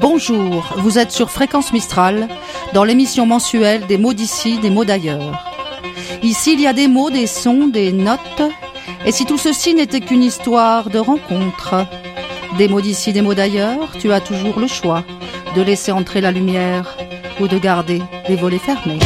Bonjour, vous êtes sur Fréquence Mistral, dans l'émission mensuelle des mots d'ici, des mots d'ailleurs. Ici, il y a des mots, des sons, des notes, et si tout ceci n'était qu'une histoire de rencontre, des mots d'ici, des mots d'ailleurs, tu as toujours le choix de laisser entrer la lumière ou de garder les volets fermés.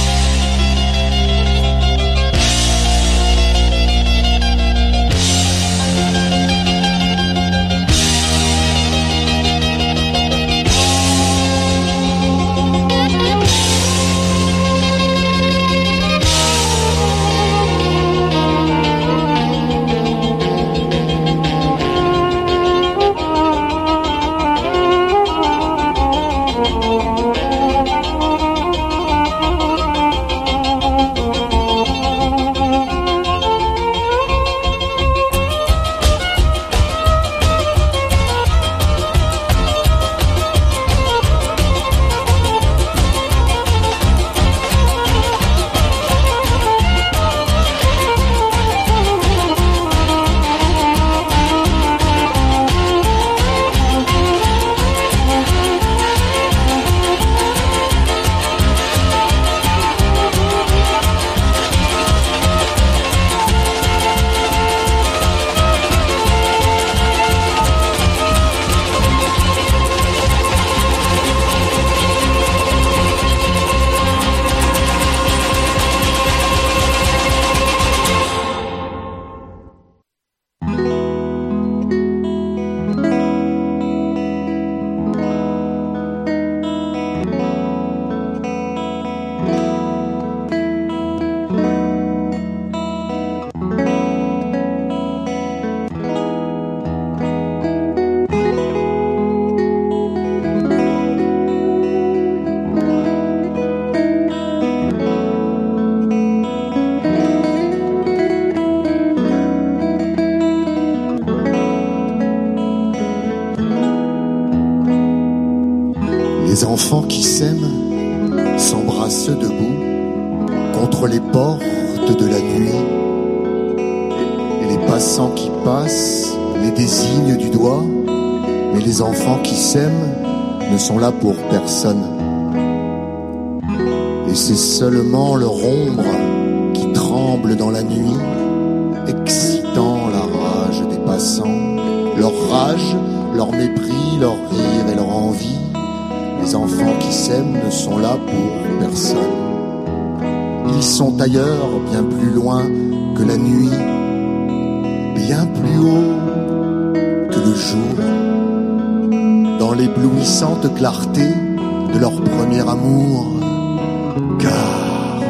Les enfants qui s'aiment s'embrassent debout contre les portes de la nuit. Et les passants qui passent les désignent du doigt. Mais les enfants qui s'aiment ne sont là pour personne. Et c'est seulement leur ombre qui tremble dans la nuit, excitant la rage des passants. Leur rage, leur mépris, leur rire et leur envie. Les enfants qui s'aiment ne sont là pour personne. Ils sont ailleurs, bien plus loin que la nuit, bien plus haut que le jour, dans l'éblouissante clarté de leur premier amour. Car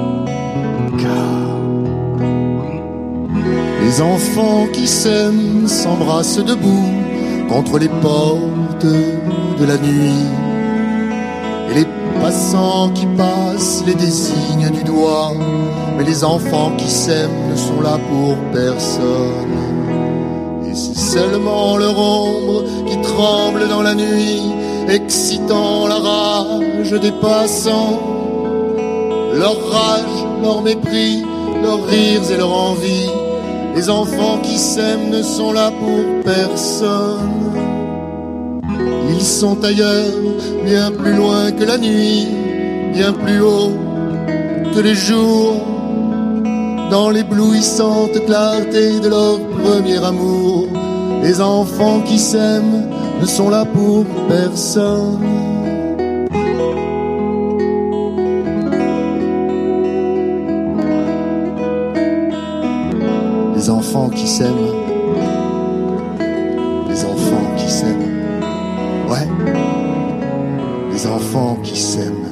les enfants qui s'aiment s'embrassent debout contre les portes de la nuit. Et les passants qui passent les désignent du doigt. Mais les enfants qui s'aiment ne sont là pour personne. Et c'est seulement leur ombre qui tremble dans la nuit, excitant la rage des passants. Leur rage, leur mépris, leurs rires et leur envie. Les enfants qui s'aiment ne sont là pour personne. Ils sont ailleurs, bien plus loin que la nuit, bien plus haut que les jours, dans l'éblouissante clarté de leur premier amour. Les enfants qui s'aiment ne sont là pour personne. Les enfants qui s'aiment, les enfants qui s'aiment. Ouais, les enfants qui s'aiment.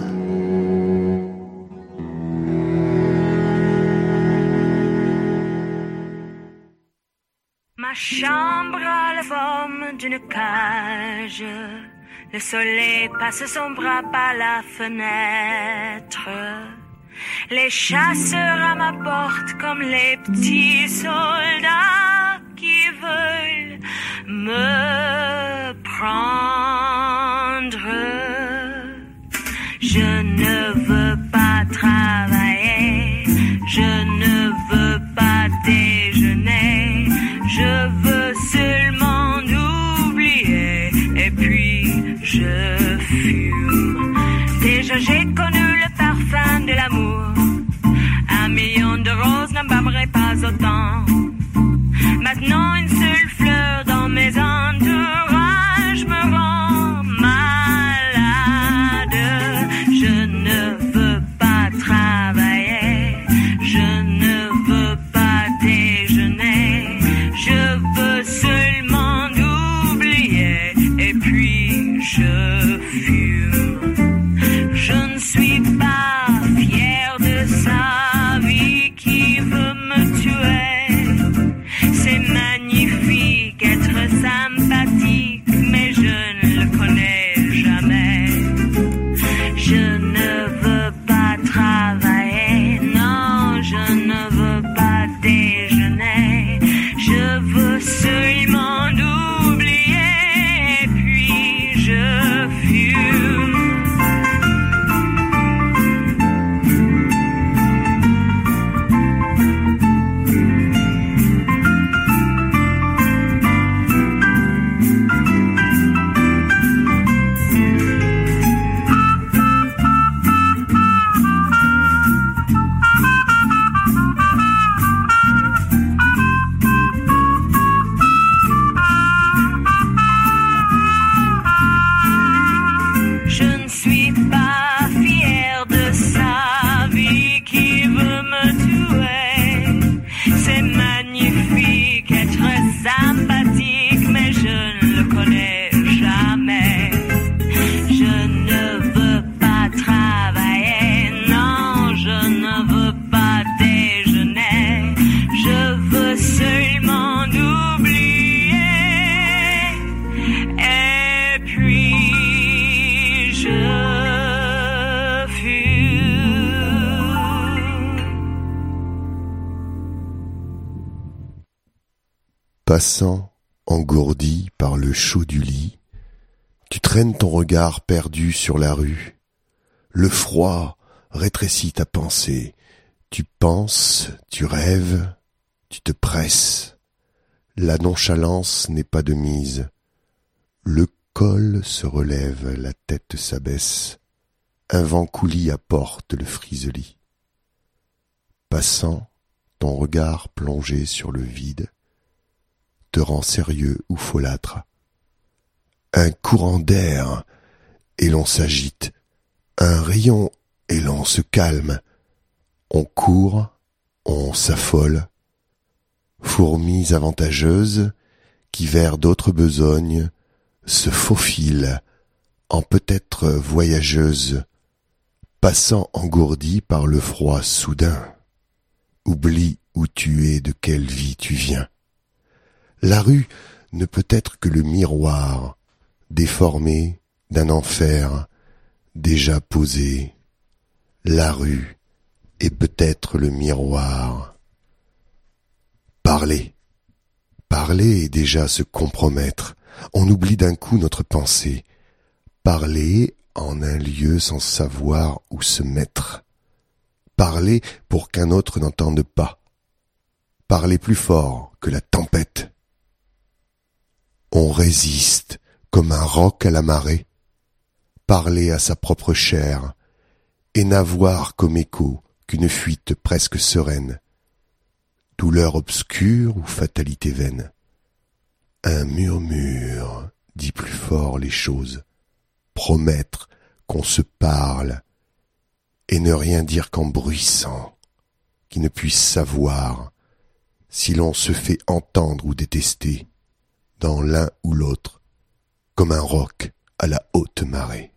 Ma chambre a la forme d'une cage. Le soleil passe son bras par la fenêtre. Les chasseurs à ma porte comme les petits soldats qui veulent me prendre. Je ne veux pas travailler, je ne veux pas déjeuner, je veux seulement oublier et puis je Maintenant une seule fleur dans mes entourages me rend malade. Je ne veux pas travailler, je ne veux pas déjeuner, je veux seulement oublier et puis je fume. Je ne suis pas fière de sa vie qui veut me tuer. C'est magnifique être sympathique, mais je ne le connais jamais. Je ne veux pas travailler, non, je ne veux pas déjeuner. Je veux seulement oublier, et puis je fume. Je ne suis pas fière de sa vie qui veut me tuer. C'est magnifique être sympathique, mais je ne le connais jamais. Je ne veux pas travailler, non, je ne veux pas déjeuner. Je veux seulement oublier, et puis je Passant, engourdi par le chaud du lit, tu traînes ton regard perdu sur la rue. Le froid rétrécit ta pensée. Tu penses, tu rêves, tu te presses. La nonchalance n'est pas de mise. Le col se relève, la tête s'abaisse. Un vent coulis apporte le friseli. Passant, ton regard plongé sur le vide te rend sérieux ou folâtre. Un courant d'air et l'on s'agite, un rayon et l'on se calme. On court, on s'affole. Fourmis avantageuses qui vers d'autres besognes se faufilent en peut-être voyageuses, passant engourdies par le froid soudain. Oublie où tu es, de quelle vie tu viens. La rue ne peut être que le miroir déformé d'un enfer déjà posé. La rue est peut-être le miroir. Parler. Parler est déjà se compromettre. On oublie d'un coup notre pensée. Parler en un lieu sans savoir où se mettre. Parler pour qu'un autre n'entende pas. Parler plus fort que la tempête. On résiste comme un roc à la marée. Parler à sa propre chair et n'avoir comme écho qu'une fuite presque sereine. Douleur obscure ou fatalité vaine. Un murmure dit plus fort les choses. Promettre qu'on se parle et ne rien dire qu'en bruissant, qui ne puisse savoir si l'on se fait entendre ou détester dans l'un ou l'autre, comme un roc à la haute marée.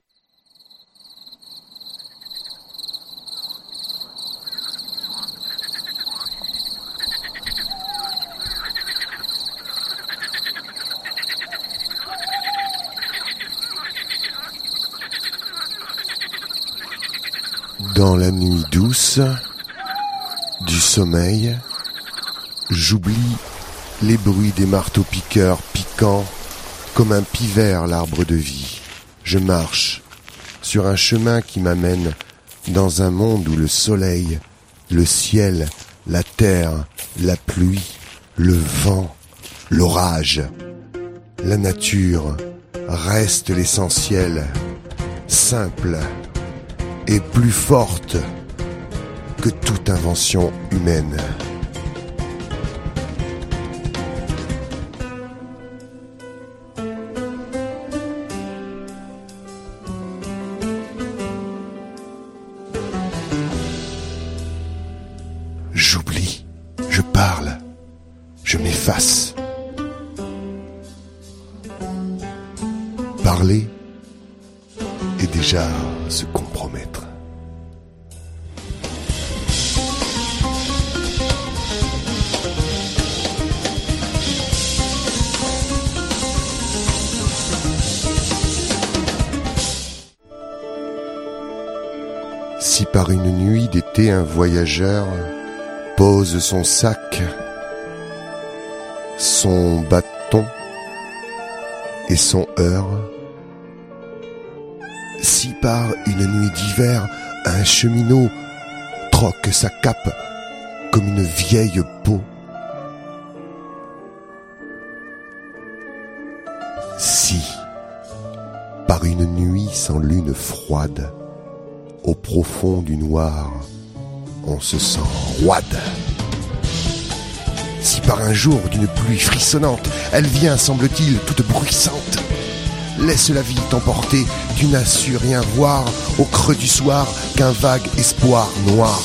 Dans la nuit douce du sommeil, j'oublie les bruits des marteaux-piqueurs piquant comme un pivert l'arbre de vie. Je marche sur un chemin qui m'amène dans un monde où le soleil, le ciel, la terre, la pluie, le vent, l'orage, la nature reste l'essentiel, simple et plus forte que toute invention humaine. s'efface. Parler est déjà se compromettre. Si par une nuit d'été un voyageur pose son sac, son bâton et son heurt, si par une nuit d'hiver un cheminot troque sa cape comme une vieille peau, si par une nuit sans lune froide, au profond du noir, on se sent roide. Si par un jour d'une pluie frissonnante, elle vient, semble-t-il, toute bruissante, laisse la vie t'emporter, tu n'as su rien voir au creux du soir qu'un vague espoir noir.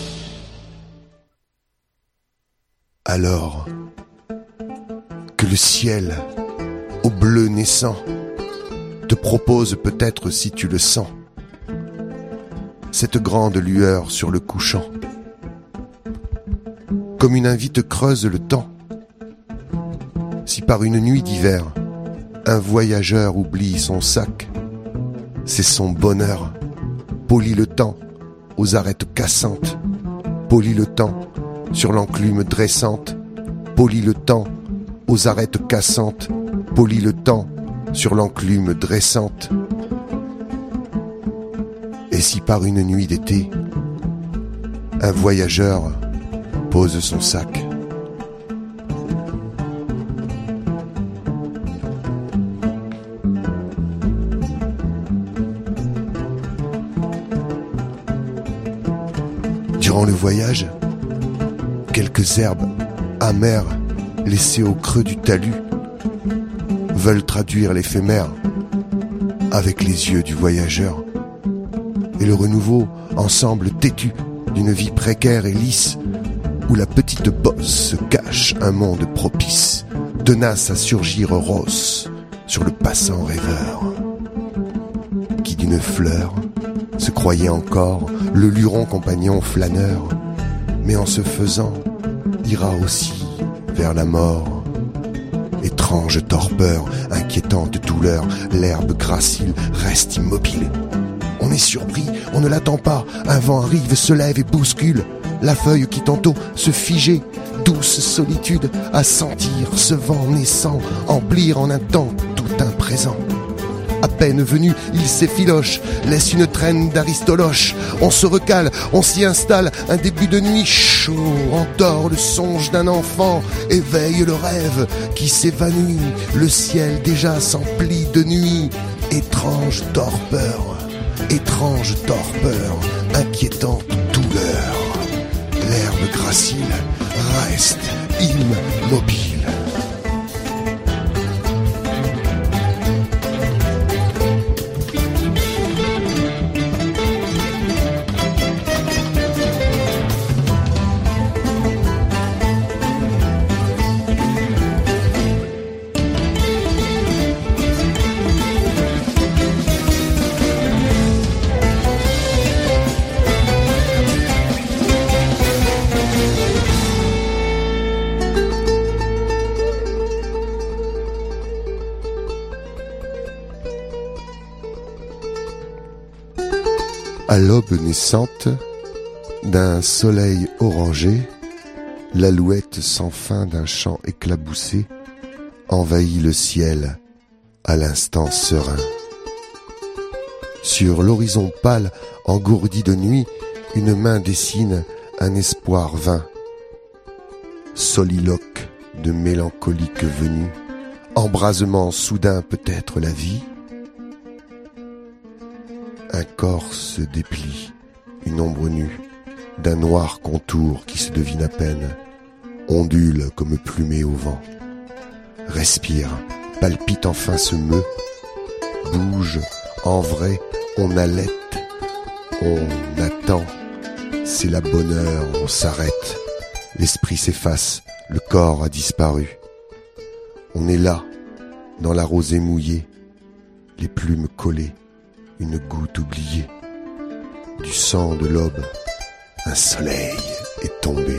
Alors que le ciel, au bleu naissant, te propose peut-être, si tu le sens, cette grande lueur sur le couchant, comme une invite creuse le temps. Si par une nuit d'hiver, un voyageur oublie son sac, c'est son bonheur, polit le temps aux arêtes cassantes, polit le temps sur l'enclume dressante, polit le temps aux arêtes cassantes, polit le temps sur l'enclume dressante. Et si par une nuit d'été, un voyageur pose son sac, durant le voyage, quelques herbes amères laissées au creux du talus veulent traduire l'éphémère avec les yeux du voyageur. Et le renouveau, ensemble têtu d'une vie précaire et lisse, où la petite bosse se cache un monde propice, tenace à surgir rose sur le passant rêveur, qui d'une fleur se croyait encore le luron compagnon flâneur, mais en se faisant ira aussi vers la mort. Étrange torpeur, inquiétante douleur, l'herbe gracile reste immobile. On est surpris, on ne l'attend pas, un vent arrive, se lève et bouscule la feuille qui tantôt se figeait, douce solitude à sentir ce vent naissant, emplir en un temps tout un présent. À peine venu, il s'effiloche, laisse une traîne d'aristoloche, on se recale, on s'y installe, un début de nuit chaud, endort le songe d'un enfant, éveille le rêve qui s'évanouit, le ciel déjà s'emplit de nuit, étrange torpeur, inquiétante douleur. L'herbe gracile reste immobile. À l'aube naissante d'un soleil orangé, l'alouette sans fin d'un chant éclaboussé envahit le ciel à l'instant serein. Sur l'horizon pâle, engourdi de nuit, une main dessine un espoir vain. Soliloque de mélancolique venue, embrasement soudain peut-être la vie. Un corps se déplie, une ombre nue, d'un noir contour qui se devine à peine, ondule comme plumée au vent. Respire, palpite enfin se meut, bouge, en vrai, on allaite, on attend, c'est la bonne heure, on s'arrête, l'esprit s'efface, Le corps a disparu. On est là, dans la rosée mouillée, les plumes collées, une goutte oubliée. Du sang de l'aube, un soleil est tombé.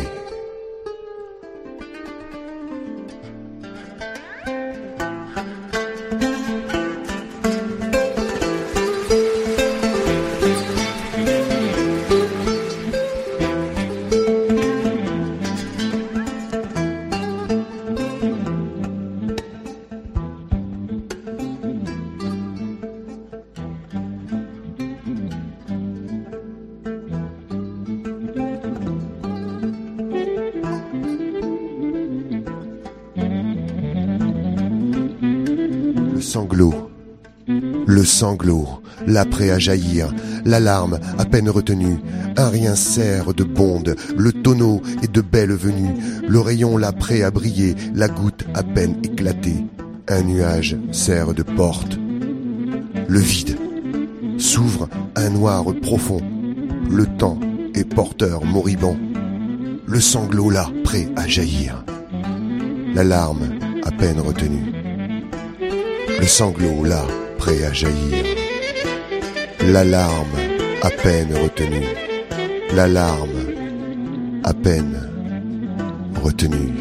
Le sanglot, là prêt à jaillir, l'alarme à peine retenue, un rien serre de bonde, le tonneau est de belle venue, le rayon là prêt à briller, la goutte à peine éclatée, un nuage sert de porte. Le vide s'ouvre un noir profond, le temps est porteur moribond, le sanglot là prêt à jaillir, l'alarme à peine retenue. Le sanglot là, prêt à jaillir. L'alarme à peine retenue. L'alarme à peine retenue.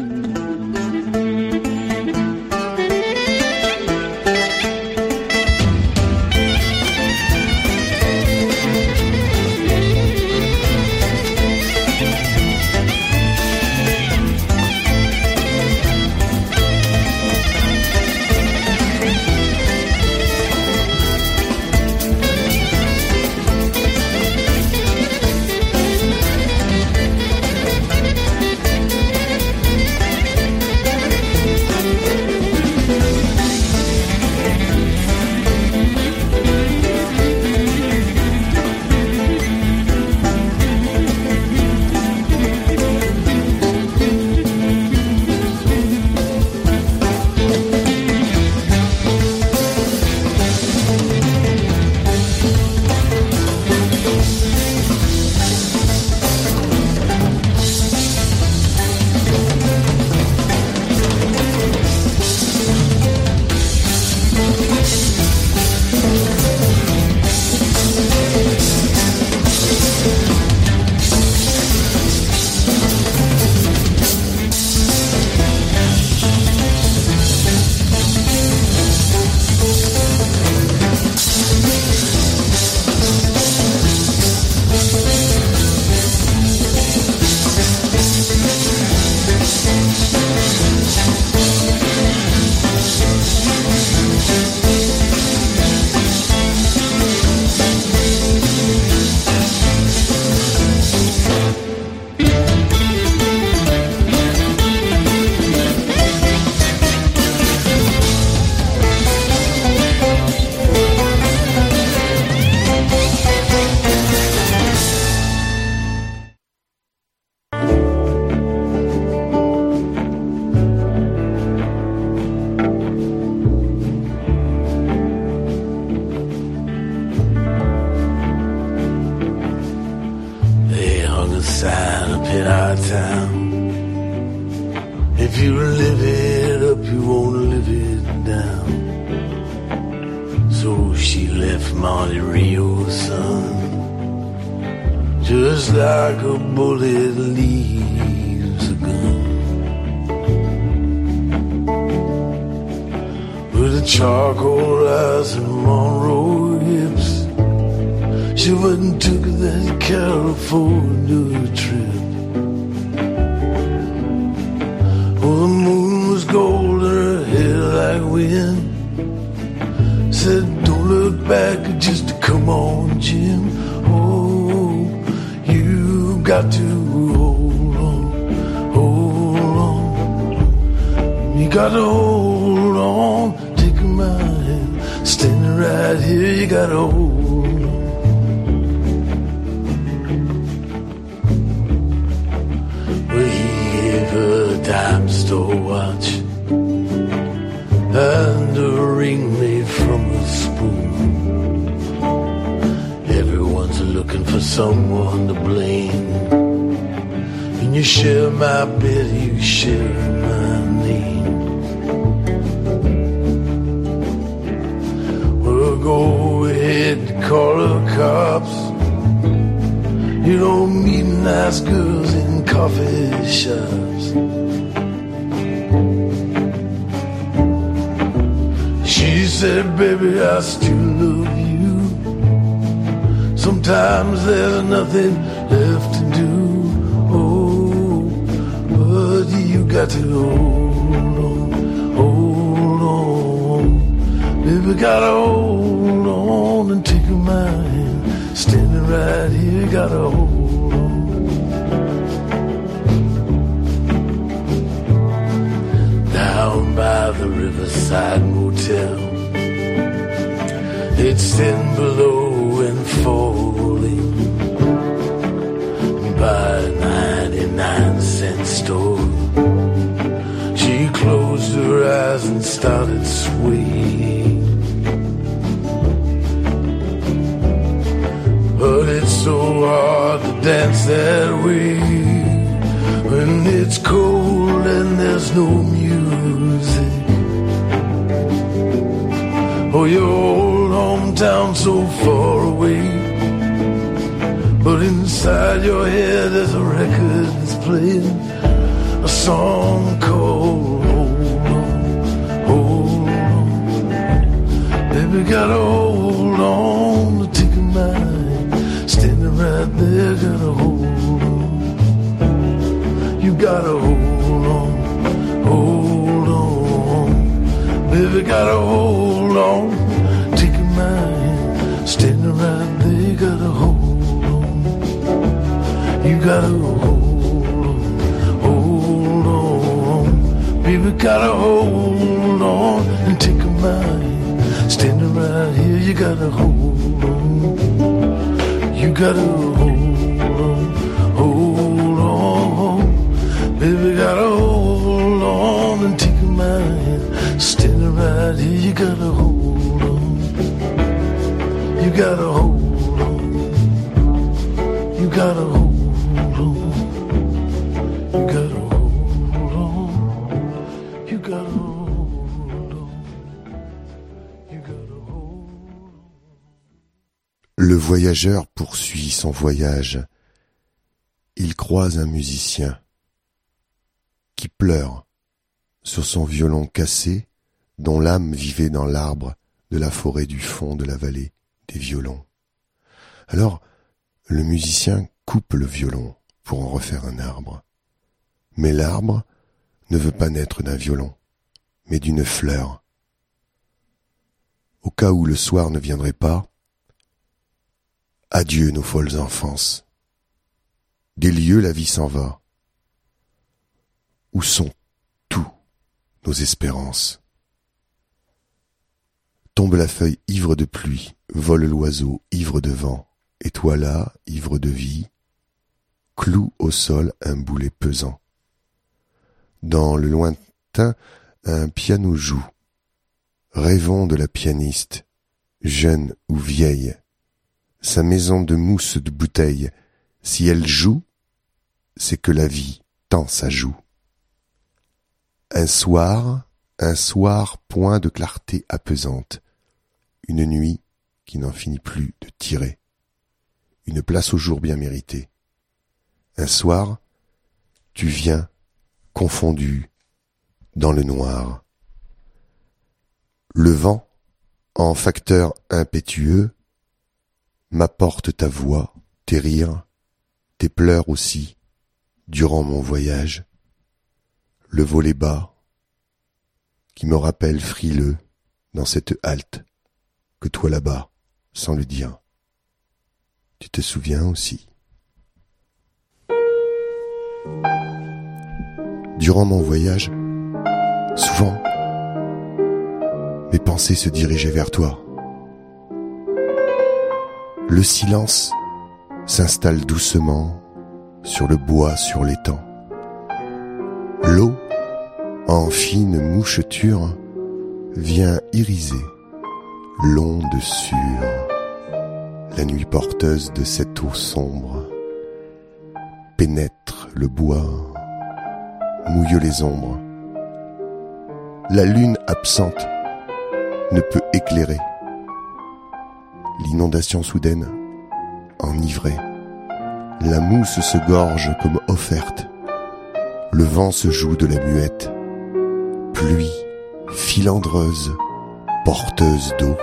If you live it up, you won't live it down. So she left Monte Rio, son, just like a bullet leaves a gun. With the charcoal eyes and Monroe hips, she went and took that California trip. Oh, the moon was gold and her hair like wind. Said, don't look back, just come on, Jim. Oh, you got to hold on. You got to hold on, take my hand, standing right here, you got to hold on. Dime store watch and a ring made from a spoon. Everyone's looking for someone to blame, and you share my bed, you share my name. Well, go ahead, call the cops. You don't meet nice girls in coffee shops. She said, baby, I still love you. Sometimes there's nothing left to do. Oh, but you got to hold on. Baby, gotta hold on and take my hand. Standing right here, gotta hold on. Down by the Riverside Motel, it's thin below and falling by a 99-cent store. She closed her eyes and started swaying. But it's so hard to dance that way when it's cold and there's no music. Oh, your old hometown so far away, but inside your head there's a record that's playing a song called Hold On, Hold On. Baby, gotta hold on to take a mind. Standing right there, gotta hold on. You gotta hold on, hold on. Baby, gotta hold on, take a mind. Standing right there, gotta hold on. You gotta hold on. Baby, gotta hold on and take a mind. Standing right here, you gotta hold on. You gotta hold on. Baby, gotta hold on and take my hand. Standing right here, you gotta hold on. You gotta hold on. You gotta hold on. You gotta hold on. You gotta hold on. You gotta hold on. Le voyageur poursuit son voyage. Il croise un musicien qui pleure sur son violon cassé, dont l'âme vivait dans l'arbre de la forêt du fond de la vallée des violons. Alors, le musicien coupe le violon pour en refaire un arbre. Mais l'arbre ne veut pas naître d'un violon, mais d'une fleur. Au cas où le soir ne viendrait pas, adieu nos folles enfances. Des lieux la vie s'en va. Où sont tous nos espérances? Tombe la feuille ivre de pluie, vole l'oiseau ivre de vent, et toi là, ivre de vie, cloue au sol un boulet pesant. Dans le lointain, un piano joue. Rêvons de la pianiste, jeune ou vieille. Sa maison de mousse de bouteille, si elle joue, c'est que la vie tend sa joue. Un soir, point de clarté apaisante. Une nuit qui n'en finit plus de tirer. Une place au jour bien méritée. Un soir, tu viens, confondu, dans le noir. Le vent, en facteur impétueux, m'apporte ta voix, tes rires, tes pleurs aussi, durant mon voyage. Le volet bas, qui me rappelle frileux, dans cette halte, que toi là-bas, sans le dire, tu te souviens aussi. Durant mon voyage, souvent, mes pensées se dirigeaient vers toi. Le silence s'installe doucement sur le bois, sur l'étang. L'eau, en fine moucheture, vient iriser l'onde sûre. La nuit porteuse de cette eau sombre pénètre le bois, mouillent les ombres. La lune absente ne peut éclairer. L'inondation soudaine, enivrée. La mousse se gorge comme offerte. Le vent se joue de la muette. Pluie filandreuse, porteuse d'eau.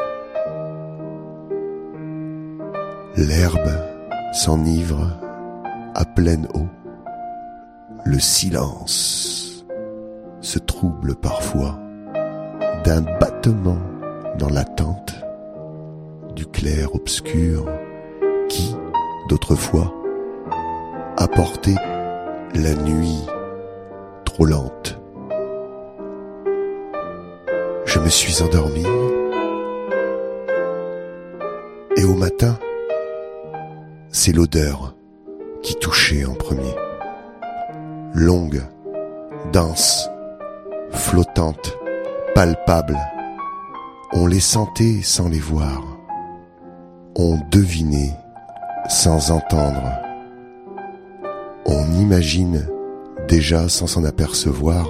L'herbe s'enivre à pleine eau. Le silence se trouble parfois d'un battement dans l'attente du clair obscur qui, d'autrefois, apportait la nuit trop lente. Je me suis endormi et au matin, c'est l'odeur qui touchait en premier. Longue, dense, flottante, palpable. On les sentait sans les voir. On devinait sans entendre. On imagine déjà sans s'en apercevoir.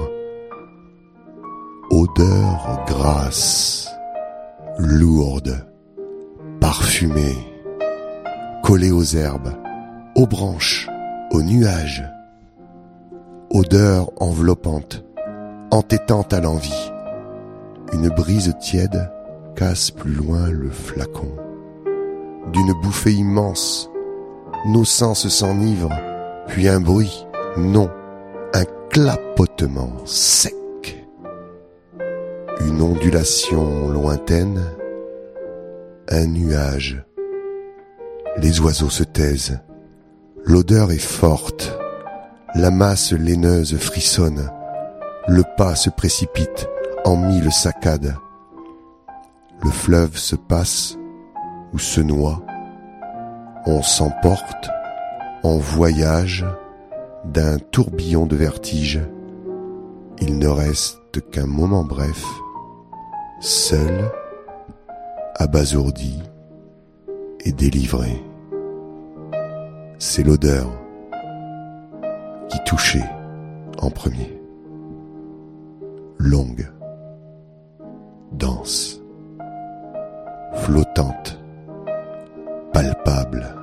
Odeur grasse, lourde, parfumée, collée aux herbes, aux branches, aux nuages. Odeur enveloppante, entêtante à l'envie. Une brise tiède casse plus loin le flacon. D'une bouffée immense, nos sens s'enivrent, puis un bruit, non, un clapotement sec. Une ondulation lointaine, un nuage. Les oiseaux se taisent, l'odeur est forte, la masse laineuse frissonne, le pas se précipite en mille saccades. Le fleuve se passe ou se noie, on s'emporte, on voyage d'un tourbillon de vertige. Il ne reste qu'un moment bref, seul, abasourdi et délivré. C'est l'odeur qui touchait en premier. Longue, dense, flottante, palpable.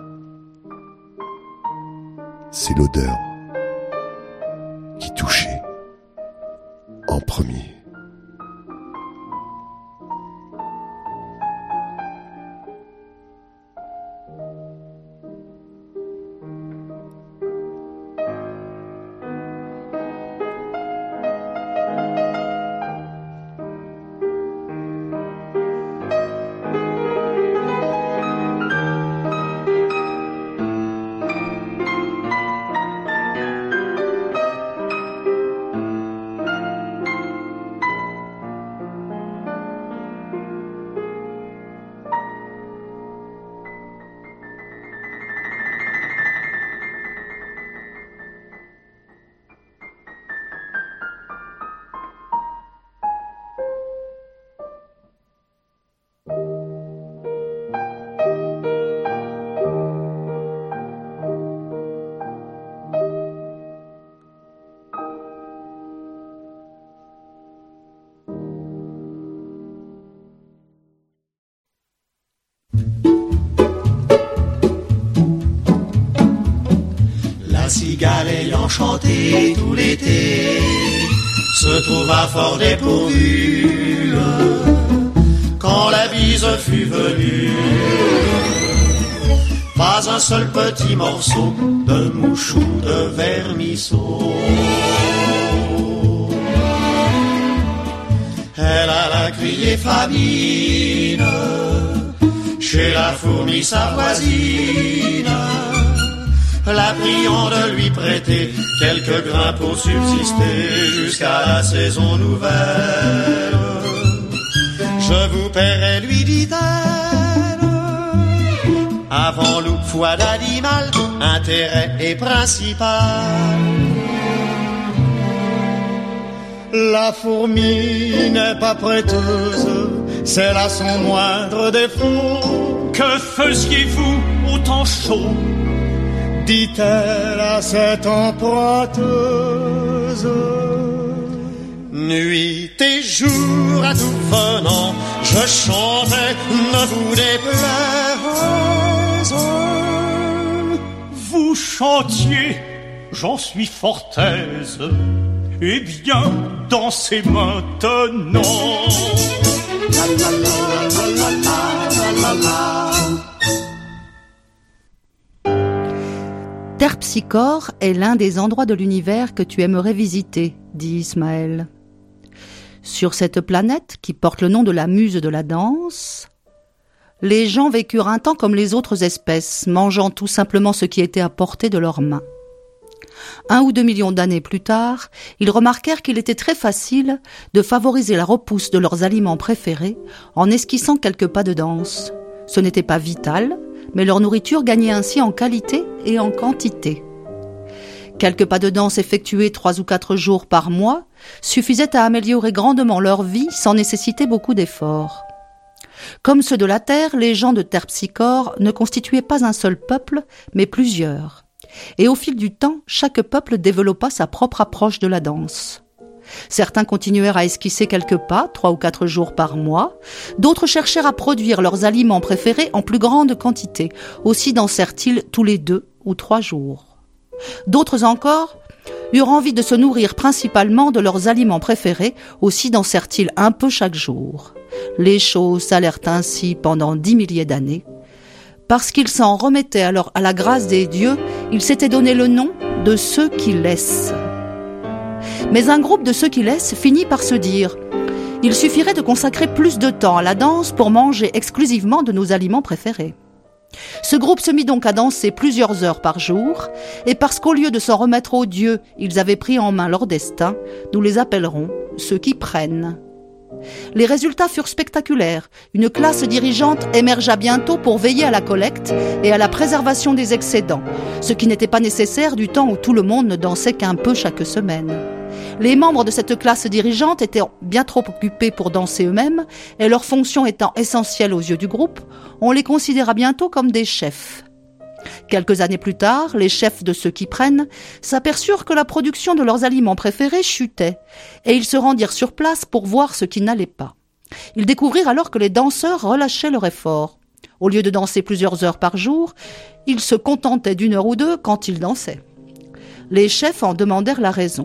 C'est l'odeur qui touchait en premier. La cigale ayant chanté tout l'été se trouva fort dépourvue quand la bise fut venue. Pas un seul petit morceau de mouche ou de vermisseau. Elle alla crier famine chez la fourmi sa voisine, la priant de lui prêter quelques grains pour subsister jusqu'à la saison nouvelle. Je vous paierai, lui dit-elle, avant loup, foi d'animal, intérêt et principal. La fourmi n'est pas prêteuse, c'est là son moindre défaut. Que faisiez-vous au temps chaud? dit-elle à cette emprunteuse. Nuit et jour à tout venant, je chantais, ne vous déplaise. Vous chantiez, j'en suis fort aise. Eh bien, dansez maintenant. La la la la la la la la. Terpsichore est l'un des endroits de l'univers que tu aimerais visiter, dit Ismaël. Sur cette planète, qui porte le nom de la muse de la danse, les gens vécurent un temps comme les autres espèces, mangeant tout simplement ce qui était à portée de leurs mains. 1 ou 2 millions d'années plus tard, ils remarquèrent qu'il était très facile de favoriser la repousse de leurs aliments préférés en esquissant quelques pas de danse. Ce n'était pas vital, mais leur nourriture gagnait ainsi en qualité et en quantité. Quelques pas de danse effectués 3 ou 4 jours par mois suffisaient à améliorer grandement leur vie sans nécessiter beaucoup d'efforts. Comme ceux de la Terre, les gens de Terpsichore ne constituaient pas un seul peuple, mais plusieurs. Et au fil du temps, chaque peuple développa sa propre approche de la danse. Certains continuèrent à esquisser quelques pas, 3 ou 4 jours par mois. D'autres cherchèrent à produire leurs aliments préférés en plus grande quantité. Aussi dansèrent-ils tous les 2 ou 3 jours. D'autres encore eurent envie de se nourrir principalement de leurs aliments préférés. Aussi dansèrent-ils un peu chaque jour. Les choses s'allèrent ainsi pendant 10 milliers d'années. Parce qu'ils s'en remettaient alors à la grâce des dieux, ils s'étaient donné le nom de ceux qui laissent. Mais un groupe de ceux qui laissent finit par se dire « Il suffirait de consacrer plus de temps à la danse pour manger exclusivement de nos aliments préférés. » Ce groupe se mit donc à danser plusieurs heures par jour, et parce qu'au lieu de s'en remettre aux dieux, ils avaient pris en main leur destin, nous les appellerons ceux qui prennent. Les résultats furent spectaculaires. Une classe dirigeante émergea bientôt pour veiller à la collecte et à la préservation des excédents, ce qui n'était pas nécessaire du temps où tout le monde ne dansait qu'un peu chaque semaine. Les membres de cette classe dirigeante étaient bien trop occupés pour danser eux-mêmes, et leur fonction étant essentielle aux yeux du groupe, on les considéra bientôt comme des chefs. Quelques années plus tard, les chefs de ceux qui prennent s'aperçurent que la production de leurs aliments préférés chutait, et ils se rendirent sur place pour voir ce qui n'allait pas. Ils découvrirent alors que les danseurs relâchaient leur effort. Au lieu de danser plusieurs heures par jour, ils se contentaient d'1 heure ou 2 quand ils dansaient. Les chefs en demandèrent la raison.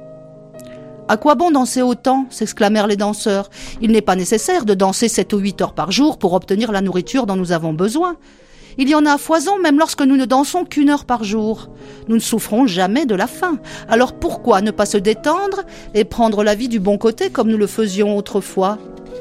« À quoi bon danser autant ?» s'exclamèrent les danseurs. « Il n'est pas nécessaire de danser 7 ou 8 heures par jour pour obtenir la nourriture dont nous avons besoin. Il y en a à foison même lorsque nous ne dansons qu'1 heure par jour. Nous ne souffrons jamais de la faim. Alors pourquoi ne pas se détendre et prendre la vie du bon côté comme nous le faisions autrefois ?»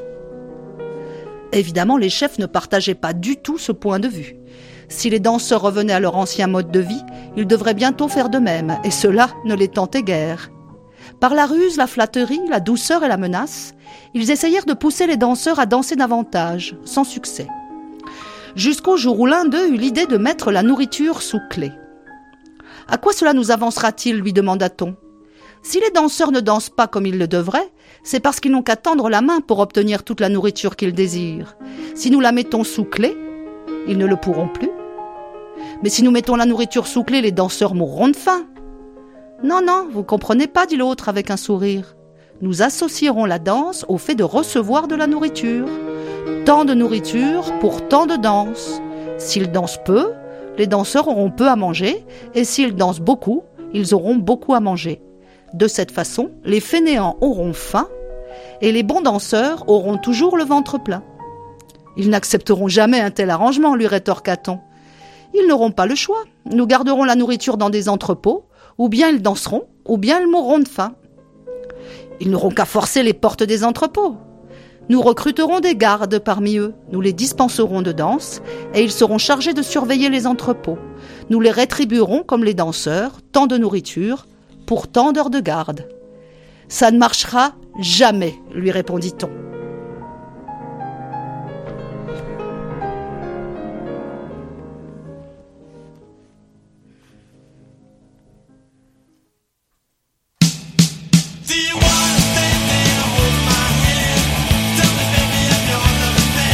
Évidemment, les chefs ne partageaient pas du tout ce point de vue. Si les danseurs revenaient à leur ancien mode de vie, ils devraient bientôt faire de même, et cela ne les tentait guère. Par la ruse, la flatterie, la douceur et la menace, ils essayèrent de pousser les danseurs à danser davantage, sans succès. Jusqu'au jour où l'un d'eux eut l'idée de mettre la nourriture sous clé. « À quoi cela nous avancera-t-il » lui demanda-t-on. « Si les danseurs ne dansent pas comme ils le devraient, c'est parce qu'ils n'ont qu'à tendre la main pour obtenir toute la nourriture qu'ils désirent. Si nous la mettons sous clé, ils ne le pourront plus. Mais si nous mettons la nourriture sous clé, les danseurs mourront de faim. » « Non, non, vous comprenez pas, dit l'autre avec un sourire. Nous associerons la danse au fait de recevoir de la nourriture. Tant de nourriture pour tant de danse. S'ils dansent peu, les danseurs auront peu à manger, et s'ils dansent beaucoup, ils auront beaucoup à manger. De cette façon, les fainéants auront faim, et les bons danseurs auront toujours le ventre plein. Ils n'accepteront jamais un tel arrangement, lui rétorqua-t-on. Ils n'auront pas le choix. Nous garderons la nourriture dans des entrepôts, ou bien ils danseront, ou bien ils mourront de faim. Ils n'auront qu'à forcer les portes des entrepôts. Nous recruterons des gardes parmi eux, nous les dispenserons de danse, et ils seront chargés de surveiller les entrepôts. Nous les rétribuerons comme les danseurs, tant de nourriture, pour tant d'heures de garde. Ça ne marchera jamais, lui répondit-on.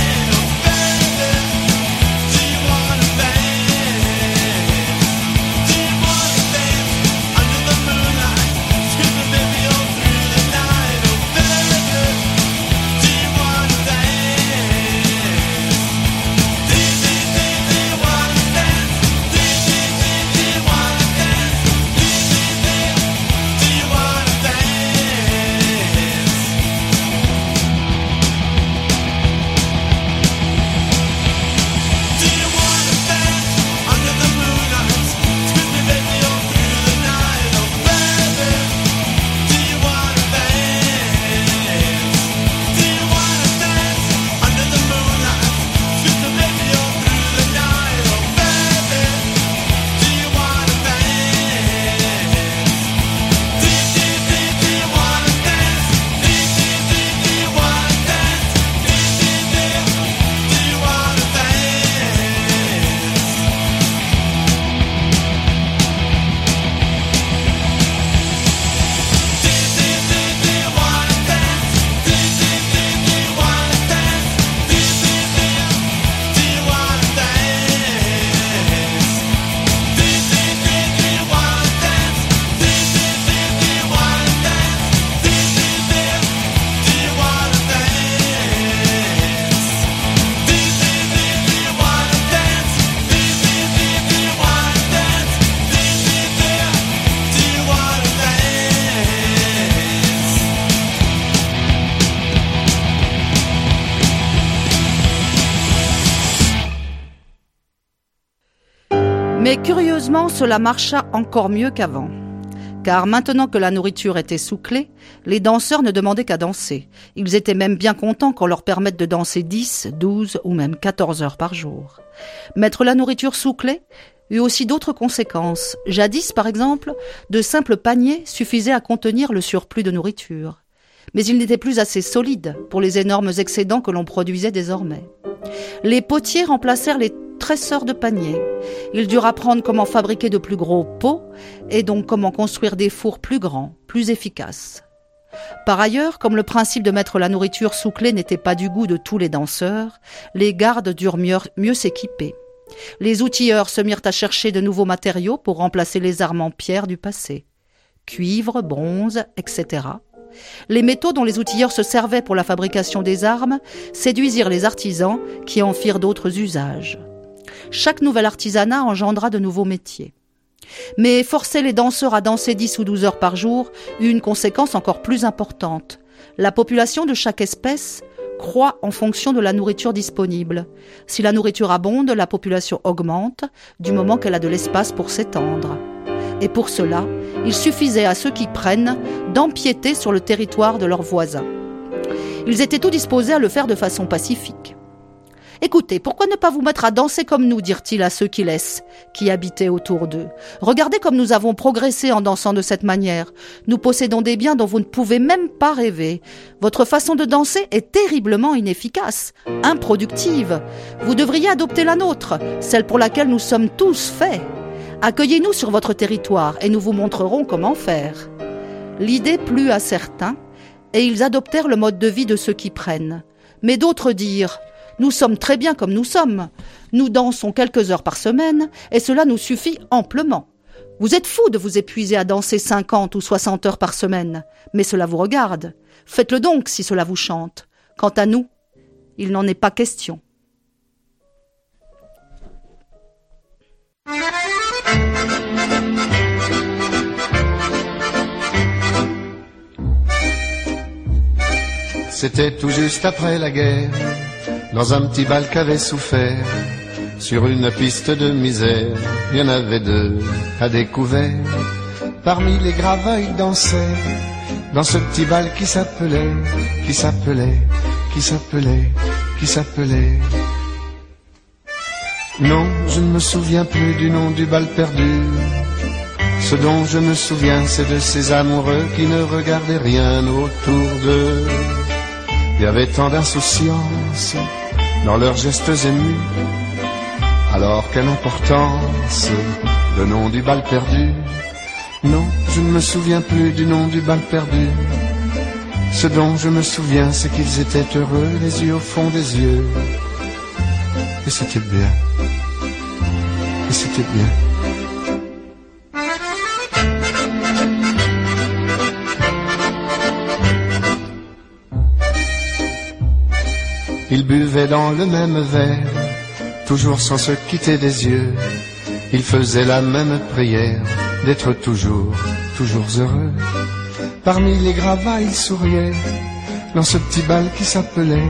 Do Mais curieusement, cela marcha encore mieux qu'avant. Car maintenant que la nourriture était sous clé, les danseurs ne demandaient qu'à danser. Ils étaient même bien contents qu'on leur permette de danser 10, 12 ou même 14 heures par jour. Mettre la nourriture sous clé eut aussi d'autres conséquences. Jadis, par exemple, de simples paniers suffisaient à contenir le surplus de nourriture. Mais ils n'étaient plus assez solides pour les énormes excédents que l'on produisait désormais. Les potiers remplacèrent les tresseurs de paniers. Il dut apprendre comment fabriquer de plus gros pots et donc comment construire des fours plus grands, plus efficaces. Par ailleurs, comme le principe de mettre la nourriture sous clé n'était pas du goût de tous les danseurs, les gardes durent mieux s'équiper. Les outilleurs se mirent à chercher de nouveaux matériaux pour remplacer les armes en pierre du passé. Cuivre, bronze, etc. Les métaux dont les outilleurs se servaient pour la fabrication des armes séduisirent les artisans qui en firent d'autres usages. Chaque nouvel artisanat engendra de nouveaux métiers. Mais forcer les danseurs à danser 10 ou 12 heures par jour eut une conséquence encore plus importante. La population de chaque espèce croît en fonction de la nourriture disponible. Si la nourriture abonde, la population augmente du moment qu'elle a de l'espace pour s'étendre. Et pour cela, il suffisait à ceux qui prennent d'empiéter sur le territoire de leurs voisins. Ils étaient tout disposés à le faire de façon pacifique. « Écoutez, pourquoi ne pas vous mettre à danser comme nous » dirent-ils à ceux qui laissent, qui habitaient autour d'eux. « Regardez comme nous avons progressé en dansant de cette manière. Nous possédons des biens dont vous ne pouvez même pas rêver. Votre façon de danser est terriblement inefficace, improductive. Vous devriez adopter la nôtre, celle pour laquelle nous sommes tous faits. Accueillez-nous sur votre territoire et nous vous montrerons comment faire. » L'idée plut à certains et ils adoptèrent le mode de vie de ceux qui prennent. Mais d'autres dirent « Nous sommes très bien comme nous sommes. Nous dansons quelques heures par semaine et cela nous suffit amplement. Vous êtes fous de vous épuiser à danser 50 ou 60 heures par semaine, mais cela vous regarde. Faites-le donc si cela vous chante. Quant à nous, il n'en est pas question. » C'était tout juste après la guerre, dans un petit bal qu'avait souffert, sur une piste de misère, il y en avait deux à découvert. Parmi les gravats ils dansaient, dans ce petit bal qui s'appelait. Non, je ne me souviens plus du nom du bal perdu. Ce dont je me souviens, c'est de ces amoureux qui ne regardaient rien autour d'eux. Il y avait tant d'insouciance dans leurs gestes émus. Alors quelle importance, le nom du bal perdu. Non, je ne me souviens plus du nom du bal perdu. Ce dont je me souviens, c'est qu'ils étaient heureux, les yeux au fond des yeux. Et c'était bien. Et c'était bien. Ils buvaient dans le même verre, toujours sans se quitter des yeux. Ils faisaient la même prière, d'être toujours heureux. Parmi les gravats, ils souriaient, dans ce petit bal qui s'appelait.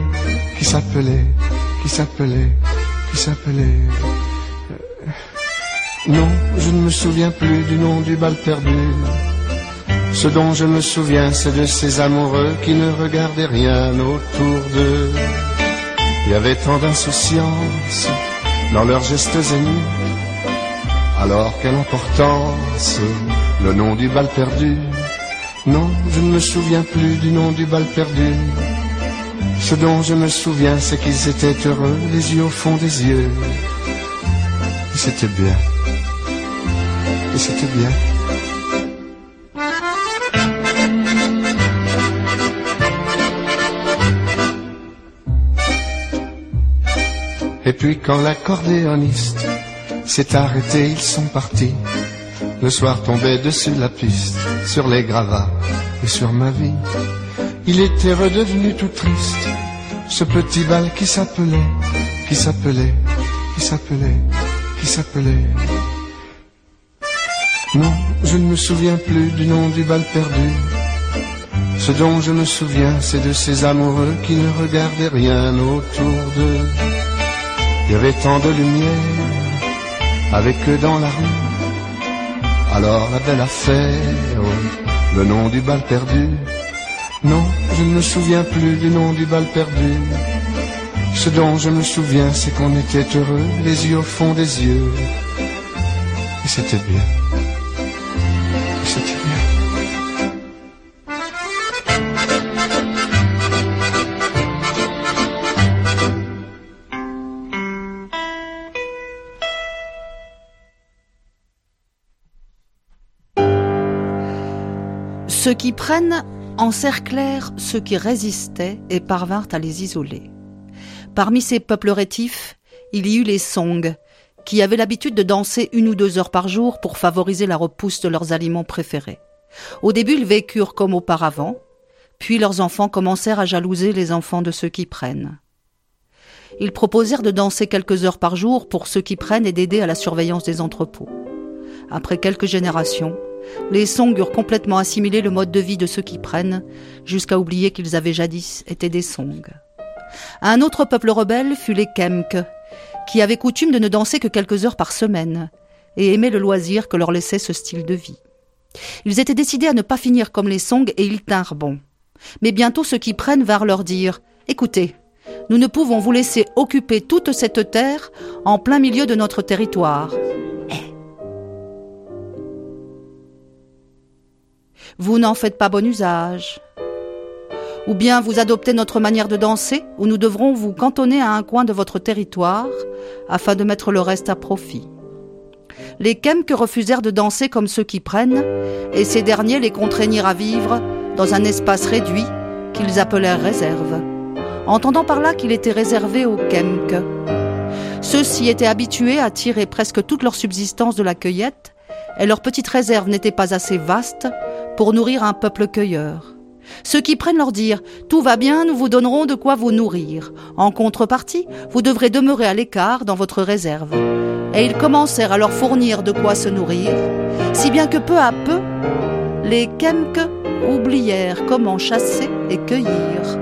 Non, je ne me souviens plus du nom du bal perdu. Ce dont je me souviens, c'est de ces amoureux qui ne regardaient rien autour d'eux. Il y avait tant d'insouciance dans leurs gestes émus. Alors quelle importance, le nom du bal perdu. Non, je ne me souviens plus du nom du bal perdu. Ce dont je me souviens, c'est qu'ils étaient heureux, les yeux au fond des yeux. Et c'était bien. Et c'était bien. Et puis quand l'accordéoniste s'est arrêté, ils sont partis. Le soir tombait dessus la piste, sur les gravats et sur ma vie. Il était redevenu tout triste, ce petit bal qui s'appelait. Non, je ne me souviens plus du nom du bal perdu. Ce dont je me souviens, c'est de ces amoureux qui ne regardaient rien autour d'eux. Il y avait tant de lumière avec eux dans la rue. Alors la belle affaire, le nom du bal perdu. Non, je ne me souviens plus du nom du bal perdu. Ce dont je me souviens, c'est qu'on était heureux, les yeux au fond des yeux. Et c'était bien. Et c'était bien. Ceux qui prennent encerclèrent ceux qui résistaient et parvinrent à les isoler. Parmi ces peuples rétifs, il y eut les Song, qui avaient l'habitude de danser 1 ou 2 heures par jour pour favoriser la repousse de leurs aliments préférés. Au début, ils vécurent comme auparavant, puis leurs enfants commencèrent à jalouser les enfants de ceux qui prennent. Ils proposèrent de danser quelques heures par jour pour ceux qui prennent et d'aider à la surveillance des entrepôts. Après quelques générations, les Song eurent complètement assimilé le mode de vie de ceux qui prennent, jusqu'à oublier qu'ils avaient jadis été des Song. Un autre peuple rebelle fut les Kemk, qui avaient coutume de ne danser que quelques heures par semaine, et aimaient le loisir que leur laissait ce style de vie. Ils étaient décidés à ne pas finir comme les Song et ils tinrent bon. Mais bientôt ceux qui prennent vinrent leur dire « Écoutez, nous ne pouvons vous laisser occuper toute cette terre en plein milieu de notre territoire. Vous n'en faites pas bon usage. Ou bien vous adoptez notre manière de danser, ou nous devrons vous cantonner à un coin de votre territoire, afin de mettre le reste à profit. » Les Kemk refusèrent de danser comme ceux qui prennent, et ces derniers les contraignirent à vivre dans un espace réduit qu'ils appelèrent réserve, entendant par là qu'il était réservé aux Kemk. Ceux-ci étaient habitués à tirer presque toute leur subsistance de la cueillette, et leur petite réserve n'était pas assez vaste pour nourrir un peuple cueilleur. Ceux qui prennent leur dire « Tout va bien, nous vous donnerons de quoi vous nourrir. En contrepartie, vous devrez demeurer à l'écart dans votre réserve. » Et ils commencèrent à leur fournir de quoi se nourrir, si bien que peu à peu, les Kemk oublièrent comment chasser et cueillir.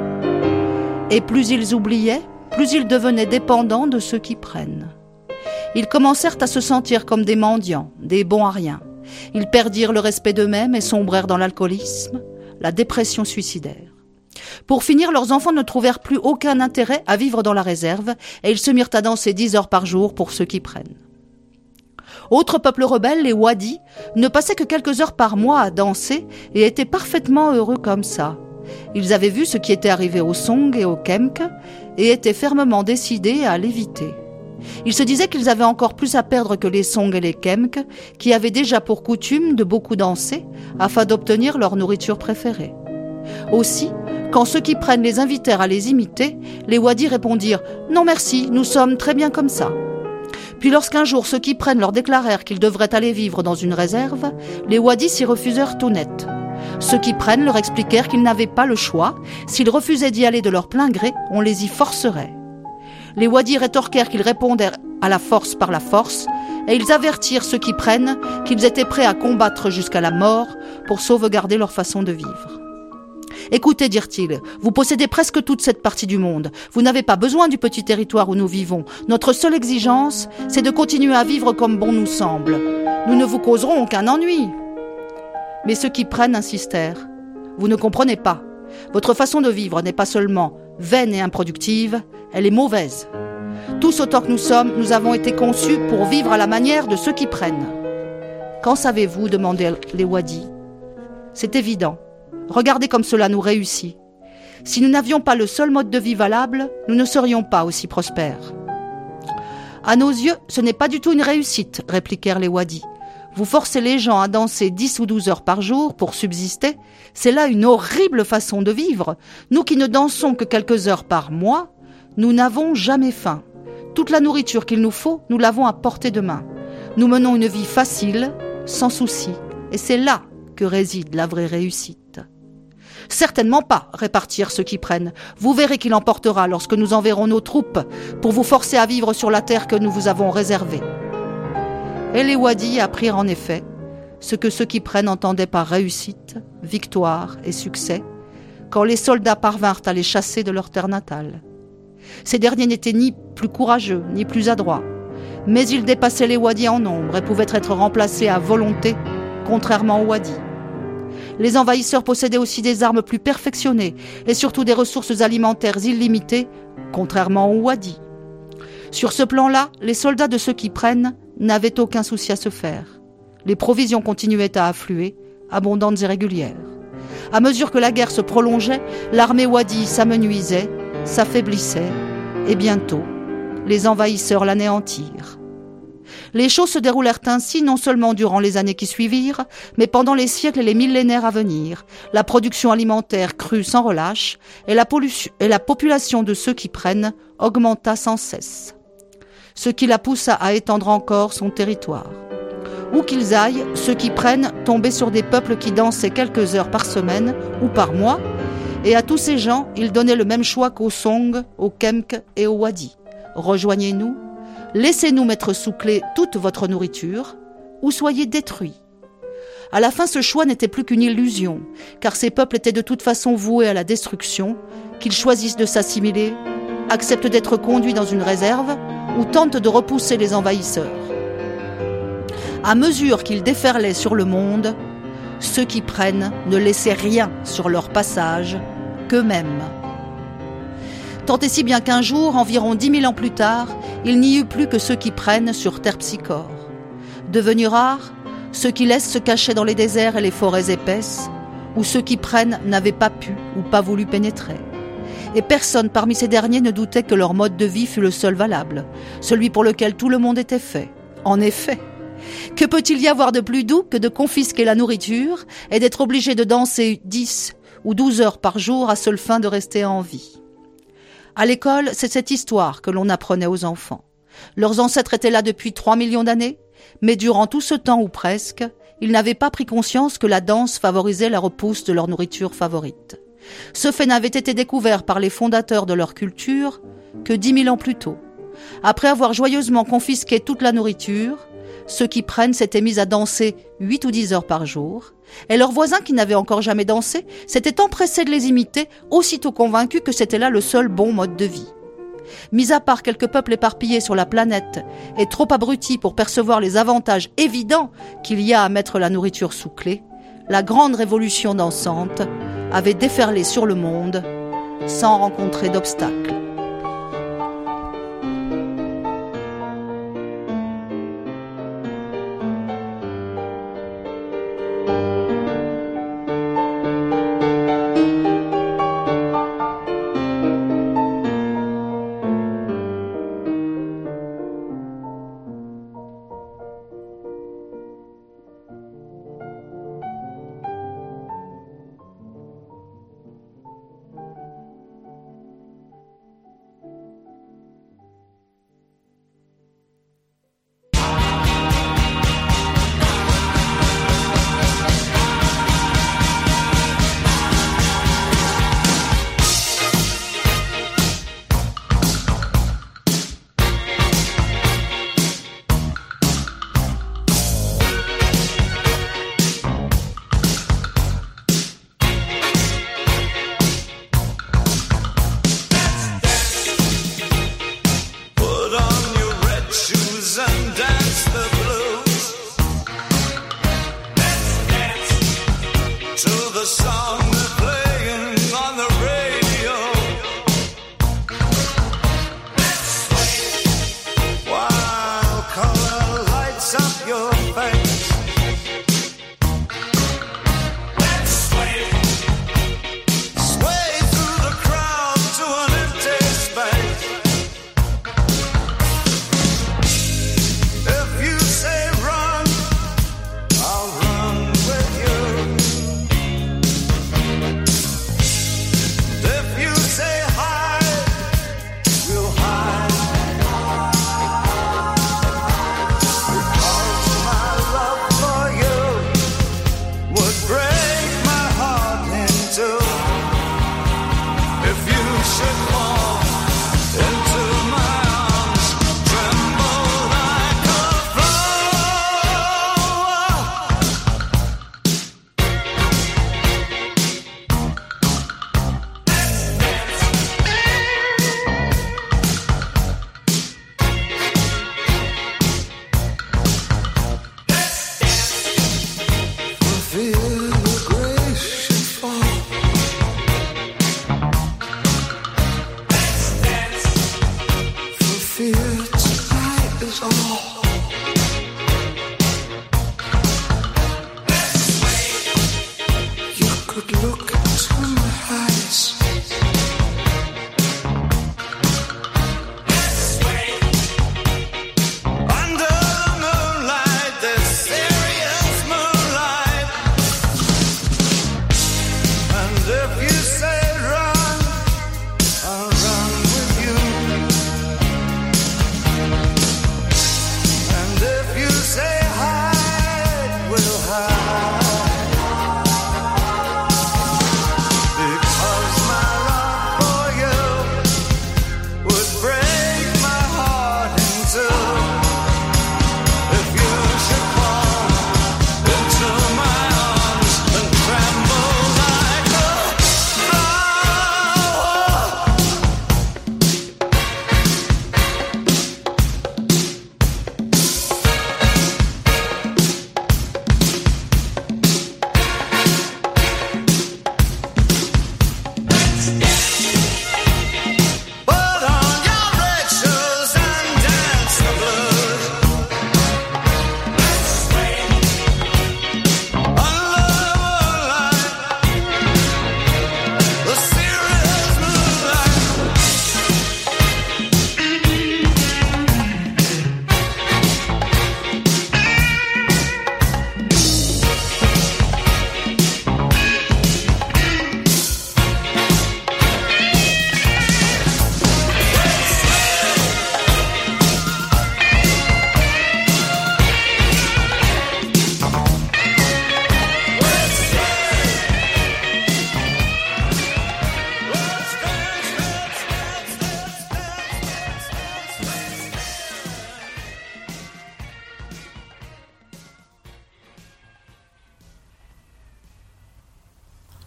Et plus ils oubliaient, plus ils devenaient dépendants de ceux qui prennent. Ils commencèrent à se sentir comme des mendiants, des bons à rien. Ils perdirent le respect d'eux-mêmes et sombrèrent dans l'alcoolisme, la dépression suicidaire. Pour finir, leurs enfants ne trouvèrent plus aucun intérêt à vivre dans la réserve et ils se mirent à danser 10 heures par jour pour ceux qui prennent. Autre peuple rebelle, les Wadi, ne passaient que quelques heures par mois à danser et étaient parfaitement heureux comme ça. Ils avaient vu ce qui était arrivé aux Song et aux Kemk et étaient fermement décidés à l'éviter. Ils se disaient qu'ils avaient encore plus à perdre que les Song et les Kemk, qui avaient déjà pour coutume de beaucoup danser afin d'obtenir leur nourriture préférée. Aussi, quand ceux qui prennent les invitèrent à les imiter, les Wadi répondirent « Non merci, nous sommes très bien comme ça ». Puis lorsqu'un jour ceux qui prennent leur déclarèrent qu'ils devraient aller vivre dans une réserve, les Wadi s'y refusèrent tout net. Ceux qui prennent leur expliquèrent qu'ils n'avaient pas le choix, s'ils refusaient d'y aller de leur plein gré, on les y forcerait. Les Wadi rétorquèrent qu'ils répondèrent à la force par la force, et ils avertirent ceux qui prennent qu'ils étaient prêts à combattre jusqu'à la mort pour sauvegarder leur façon de vivre. « Écoutez, dirent-ils, vous possédez presque toute cette partie du monde. Vous n'avez pas besoin du petit territoire où nous vivons. Notre seule exigence, c'est de continuer à vivre comme bon nous semble. Nous ne vous causerons aucun ennui. » Mais ceux qui prennent insistèrent. « Vous ne comprenez pas. Votre façon de vivre n'est pas seulement vaine et improductive, elle est mauvaise. Tous autant que nous sommes, nous avons été conçus pour vivre à la manière de ceux qui prennent. »« Qu'en savez-vous » demandaient les Wadi. « C'est évident. Regardez comme cela nous réussit. Si nous n'avions pas le seul mode de vie valable, nous ne serions pas aussi prospères. »« À nos yeux, ce n'est pas du tout une réussite, » répliquèrent les Wadi. « Vous forcez les gens à danser 10 ou 12 heures par jour pour subsister. C'est là une horrible façon de vivre. Nous qui ne dansons que quelques heures par mois, nous n'avons jamais faim. Toute la nourriture qu'il nous faut, nous l'avons à portée de main. Nous menons une vie facile, sans souci. Et c'est là que réside la vraie réussite. » « Certainement pas, » répartirent ceux qui prennent. « Vous verrez qu'il emportera lorsque nous enverrons nos troupes pour vous forcer à vivre sur la terre que nous vous avons réservée. » Et les Wadi apprirent en effet ce que ceux qui prennent entendaient par réussite, victoire et succès, quand les soldats parvinrent à les chasser de leur terre natale. Ces derniers n'étaient ni plus courageux, ni plus adroits. Mais ils dépassaient les wadis en nombre et pouvaient être remplacés à volonté, contrairement aux wadis. Les envahisseurs possédaient aussi des armes plus perfectionnées et surtout des ressources alimentaires illimitées, contrairement aux wadis. Sur ce plan-là, les soldats de ceux qui prennent n'avaient aucun souci à se faire. Les provisions continuaient à affluer, abondantes et régulières. À mesure que la guerre se prolongeait, l'armée wadi s'amenuisait, s'affaiblissait, et bientôt, les envahisseurs l'anéantirent. Les choses se déroulèrent ainsi non seulement durant les années qui suivirent, mais pendant les siècles et les millénaires à venir. La production alimentaire crut sans relâche et la population de ceux qui prennent augmenta sans cesse, ce qui la poussa à étendre encore son territoire. Où qu'ils aillent, ceux qui prennent tombaient sur des peuples qui dansaient quelques heures par semaine ou par mois, et à tous ces gens, ils donnaient le même choix qu'aux Song, aux Kemk et aux Wadi. Rejoignez-nous, laissez-nous mettre sous clé toute votre nourriture, ou soyez détruits. À la fin, ce choix n'était plus qu'une illusion, car ces peuples étaient de toute façon voués à la destruction, qu'ils choisissent de s'assimiler, acceptent d'être conduits dans une réserve, ou tentent de repousser les envahisseurs. À mesure qu'ils déferlaient sur le monde, ceux qui prennent ne laissaient rien sur leur passage qu'eux-mêmes. Tant et si bien qu'un jour, environ 10 000 ans plus tard, il n'y eut plus que ceux qui prennent sur terre psychore. Devenus rares, ceux qui laissent se cachaient dans les déserts et les forêts épaisses, où ceux qui prennent n'avaient pas pu ou pas voulu pénétrer. Et personne parmi ces derniers ne doutait que leur mode de vie fût le seul valable, celui pour lequel tout le monde était fait. En effet, que peut-il y avoir de plus doux que de confisquer la nourriture et d'être obligé de danser 10 ou 12 heures par jour à seule fin de rester en vie? À l'école, c'est cette histoire que l'on apprenait aux enfants. Leurs ancêtres étaient là depuis 3 millions d'années, mais durant tout ce temps ou presque, ils n'avaient pas pris conscience que la danse favorisait la repousse de leur nourriture favorite. Ce fait n'avait été découvert par les fondateurs de leur culture que 10 000 ans plus tôt. Après avoir joyeusement confisqué toute la nourriture, ceux qui prennent s'étaient mis à danser 8 ou 10 heures par jour, et leurs voisins qui n'avaient encore jamais dansé s'étaient empressés de les imiter, aussitôt convaincus que c'était là le seul bon mode de vie. Mis à part quelques peuples éparpillés sur la planète et trop abrutis pour percevoir les avantages évidents qu'il y a à mettre la nourriture sous clé, la grande révolution dansante avait déferlé sur le monde sans rencontrer d'obstacles.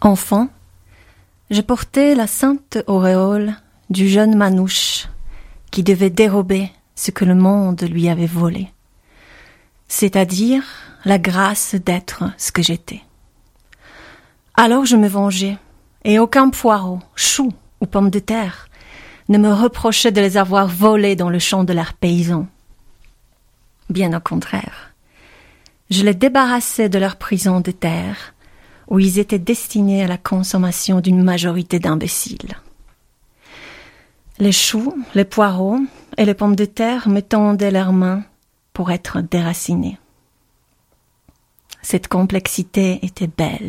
Enfant, je portais la sainte auréole du jeune Manouche qui devait dérober ce que le monde lui avait volé, c'est-à-dire la grâce d'être ce que j'étais. Alors je me vengeais, et aucun poireau, chou ou pomme de terre ne me reprochait de les avoir volés dans le champ de leurs paysans. Bien au contraire, je les débarrassais de leur prison de terre, où ils étaient destinés à la consommation d'une majorité d'imbéciles. Les choux, les poireaux et les pommes de terre me tendaient leurs mains pour être déracinés. Cette complexité était belle.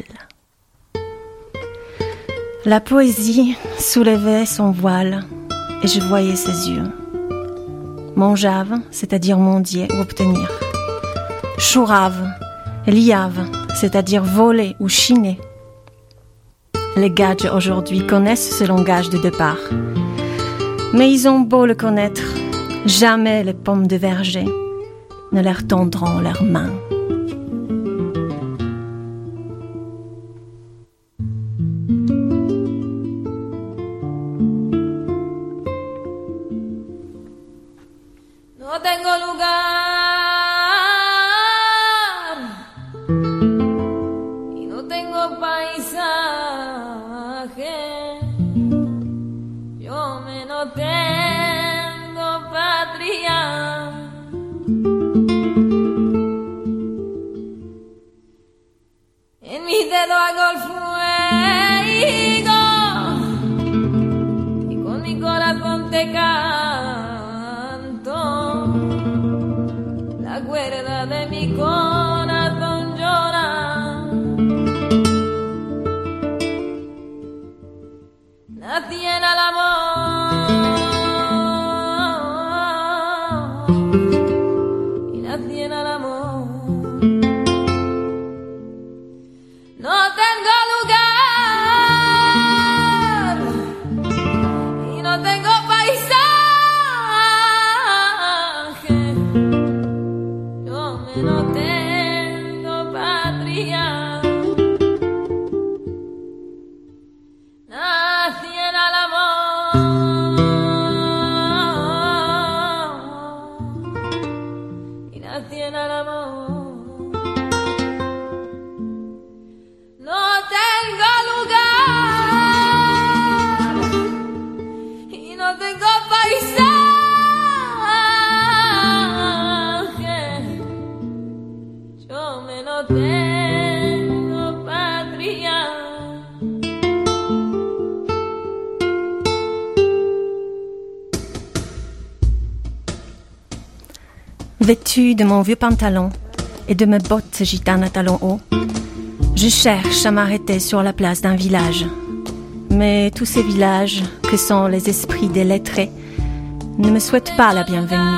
La poésie soulevait son voile et je voyais ses yeux. Mangeave, c'est-à-dire mendier ou obtenir. Chourave, liave, c'est-à-dire voler ou chiner. Les gadgets aujourd'hui connaissent ce langage de départ. Mais ils ont beau le connaître, jamais les pommes de verger ne leur tendront leurs mains. No tengo lugar y no tengo paisaje. Yo me no tengo patria. En mis dedos hago el fuego y con mi corazón te canto. La cuerda de mi corazón llora. Nací en el amor y nací en el amor. No tengo lugar y no tengo paisaje. Yo me no tengo patria. Nací en el amor y nací en el amor. No tengo lugar y no tengo paisaje. Yo me no tengo patria. Vêtue de mon vieux pantalon et de mes bottes gitanes à talons hauts, je cherche à m'arrêter sur la place d'un village. Mais tous ces villages, que sont les esprits des lettrés, ne me souhaitent pas la bienvenue.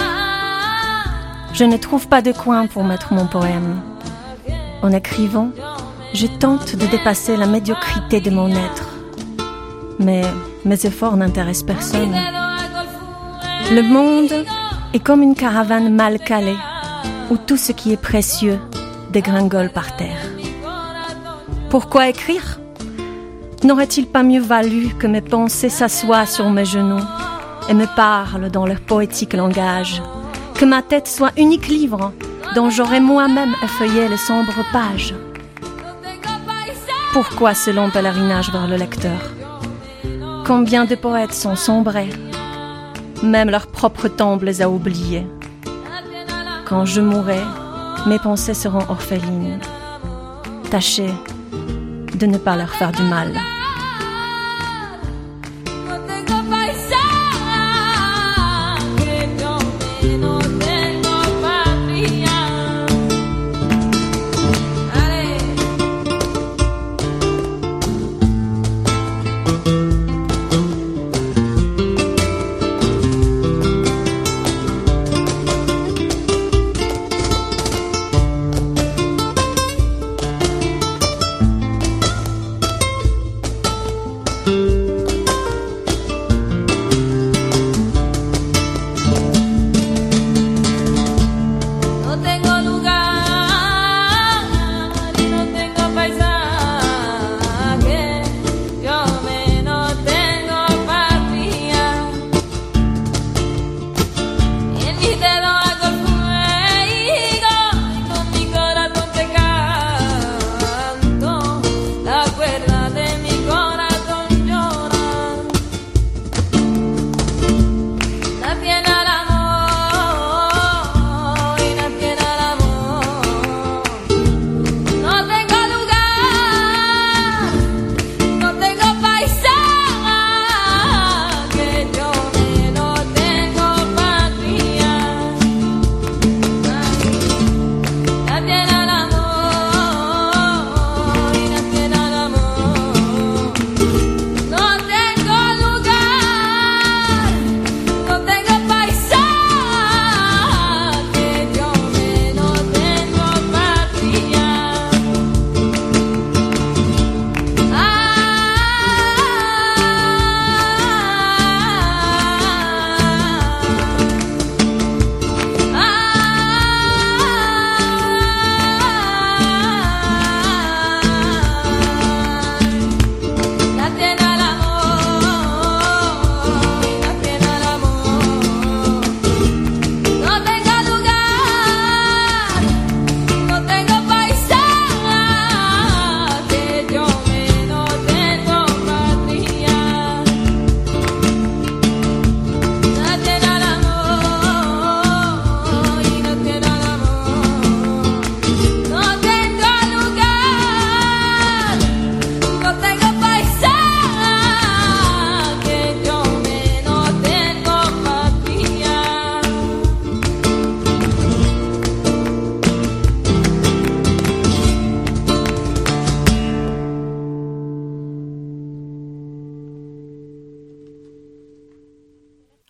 Je ne trouve pas de coin pour mettre mon poème. En écrivant, je tente de dépasser la médiocrité de mon être. Mais mes efforts n'intéressent personne. Le monde est comme une caravane mal calée, où tout ce qui est précieux dégringole par terre. Pourquoi écrire ? N'aurait-il pas mieux valu que mes pensées s'assoient sur mes genoux et me parlent dans leur poétique langage, que ma tête soit unique livre dont j'aurais moi-même effeuillé les sombres pages ? Pourquoi ce long pèlerinage vers le lecteur ? Combien de poètes sont sombrés ? Même leur propre tombe les a oubliés. Quand je mourrai, mes pensées seront orphelines. Tâchez de ne pas leur faire du mal.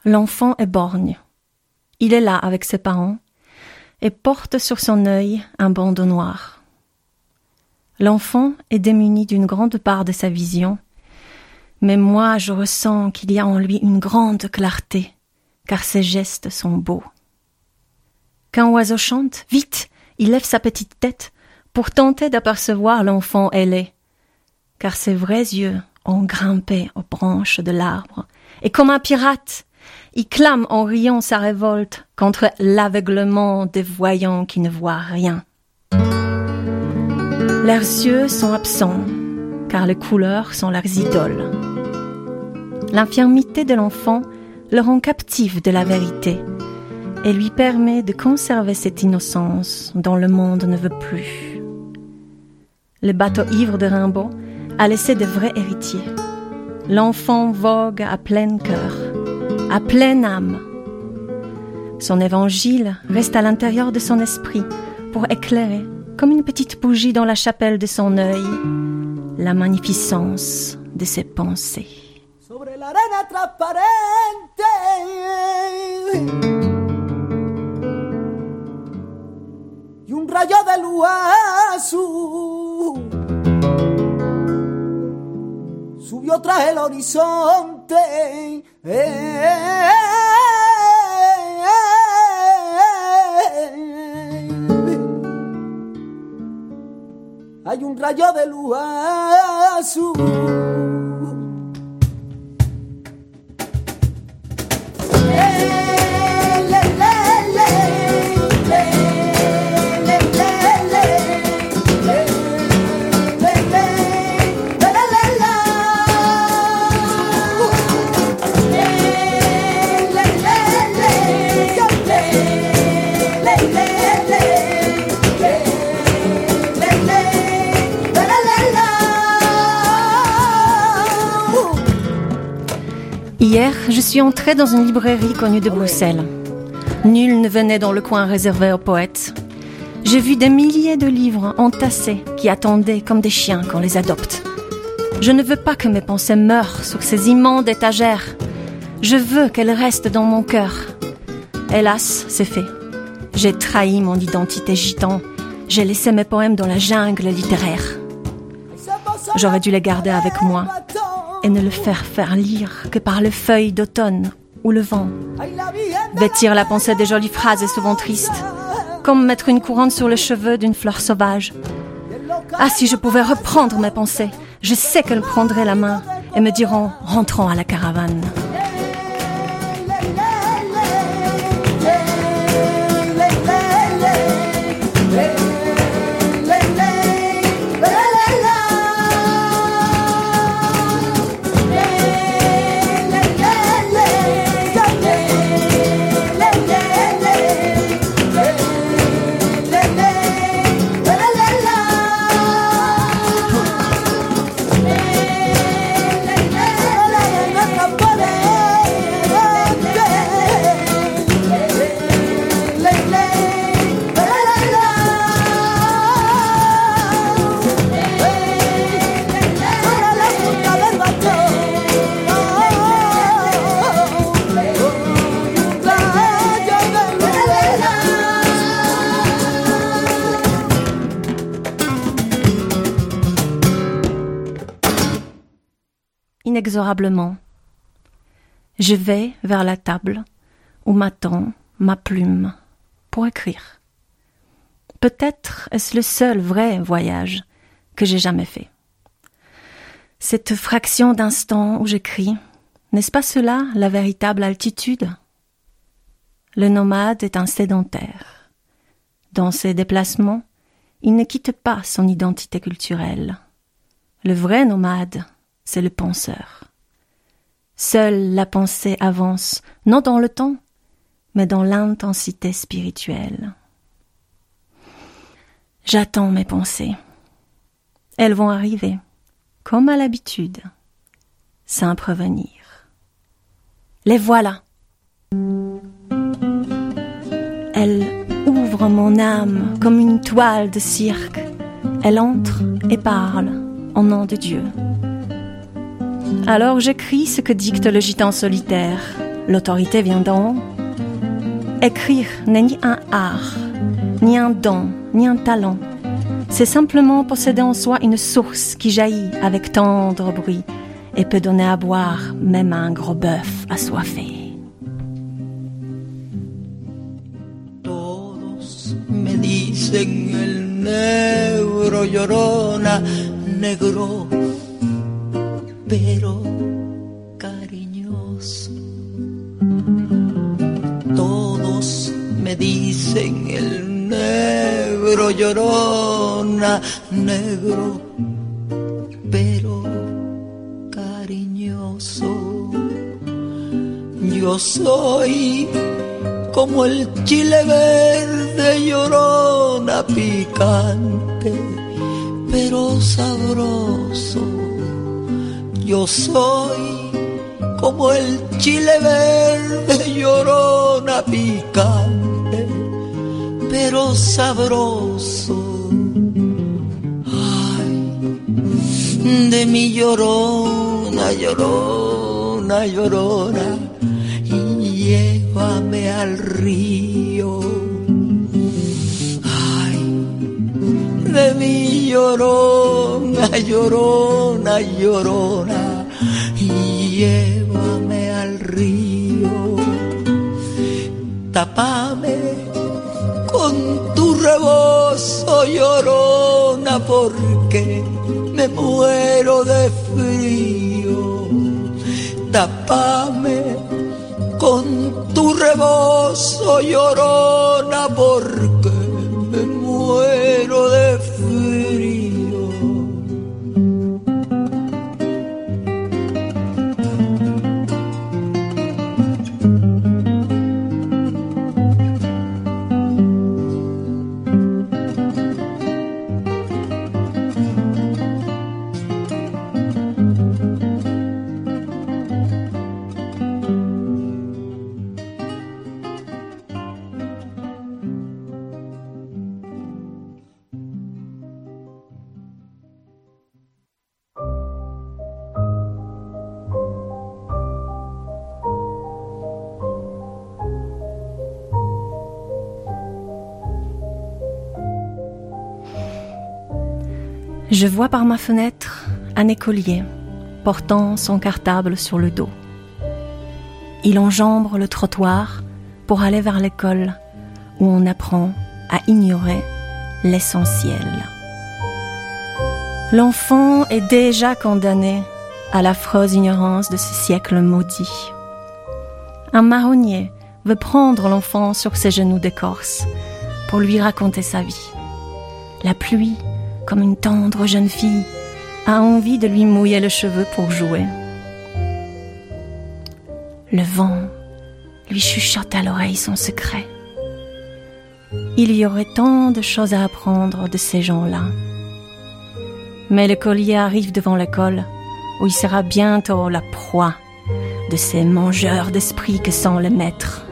l'enfant est borgne. Il est là avec ses parents et porte sur son œil un bandeau noir. L'enfant est démuni d'une grande part de sa vision, mais moi je ressens qu'il y a en lui une grande clarté, car ses gestes sont beaux. Qu'un oiseau chante, vite, il lève sa petite tête pour tenter d'apercevoir l'enfant ailé, car ses vrais yeux ont grimpé aux branches de l'arbre, et comme un pirate, il clame en riant sa révolte contre l'aveuglement des voyants qui ne voient rien. Leurs yeux sont absents, car les couleurs sont leurs idoles. L'infirmité de l'enfant le rend captif de la vérité et lui permet de conserver cette innocence dont le monde ne veut plus. Le bateau ivre de Rimbaud a laissé de vrais héritiers. L'enfant vogue à plein cœur, à pleine âme. Son évangile reste à l'intérieur de son esprit pour éclairer, comme une petite bougie dans la chapelle de son œil, la magnificence de ses pensées. Sobre l'arena transparente y un rayo de luz azul subió tras el horizonte. Hay un rayo de luz azul. Hier, je suis entrée dans une librairie connue de Bruxelles. Nul ne venait dans le coin réservé aux poètes. J'ai vu des milliers de livres entassés qui attendaient comme des chiens qu'on les adopte. Je ne veux pas que mes pensées meurent sur ces immondes étagères. Je veux qu'elles restent dans mon cœur. Hélas, c'est fait. J'ai trahi mon identité gitan. J'ai laissé mes poèmes dans la jungle littéraire. J'aurais dû les garder avec moi et ne le faire lire que par les feuilles d'automne ou le vent. Vêtir la pensée de jolies phrases est souvent triste, comme mettre une couronne sur les cheveux d'une fleur sauvage. Ah, si je pouvais reprendre mes pensées, je sais qu'elles prendraient la main et me diront « rentrons à la caravane ». Inexorablement, je vais vers la table où m'attend ma plume pour écrire. Peut-être est-ce le seul vrai voyage que j'ai jamais fait. Cette fraction d'instant où j'écris, n'est-ce pas cela la véritable altitude ? Le nomade est un sédentaire. Dans ses déplacements, il ne quitte pas son identité culturelle. Le vrai nomade, c'est le penseur. Seule la pensée avance, non dans le temps, mais dans l'intensité spirituelle. J'attends mes pensées. Elles vont arriver, comme à l'habitude, sans prévenir. Les voilà. Elles ouvrent mon âme comme une toile de cirque. Elles entrent et parlent au nom de Dieu. Alors j'écris ce que dicte le gitan solitaire, L'autorité vient d'en haut. Écrire n'est ni un art, ni un don, ni un talent. C'est simplement posséder en soi une source qui jaillit avec tendre bruit et peut donner à boire même à un gros bœuf assoiffé. Todos me dicen el negro llorona, negro, pero cariñoso. Todos me dicen el negro llorona, negro, pero cariñoso. Yo soy como el chile verde llorona, picante, pero sabroso. Yo soy como el chile verde llorona, picante, pero sabroso. Ay, de mi llorona, llorona, llorona, y llévame al río. Ay, de mi llorona, llorona, llorona, y llévame al río. Tápame con tu rebozo, llorona, porque me muero de frío. Tápame con tu rebozo, llorona, porque me muero de frío. Je vois par ma fenêtre un écolier portant son cartable sur le dos. Il enjambe le trottoir pour aller vers l'école où on apprend à ignorer l'essentiel. L'enfant est déjà condamné à l'affreuse ignorance de ce siècle maudit. Un marronnier veut prendre l'enfant sur ses genoux d'écorce pour lui raconter sa vie. La pluie, comme une tendre jeune fille, a envie de lui mouiller les cheveux pour jouer. Le vent lui chuchote à l'oreille son secret. Il y aurait tant de choses à apprendre de ces gens-là. Mais l'écolier arrive devant l'école, où il sera bientôt la proie de ces mangeurs d'esprit que sont les maîtres.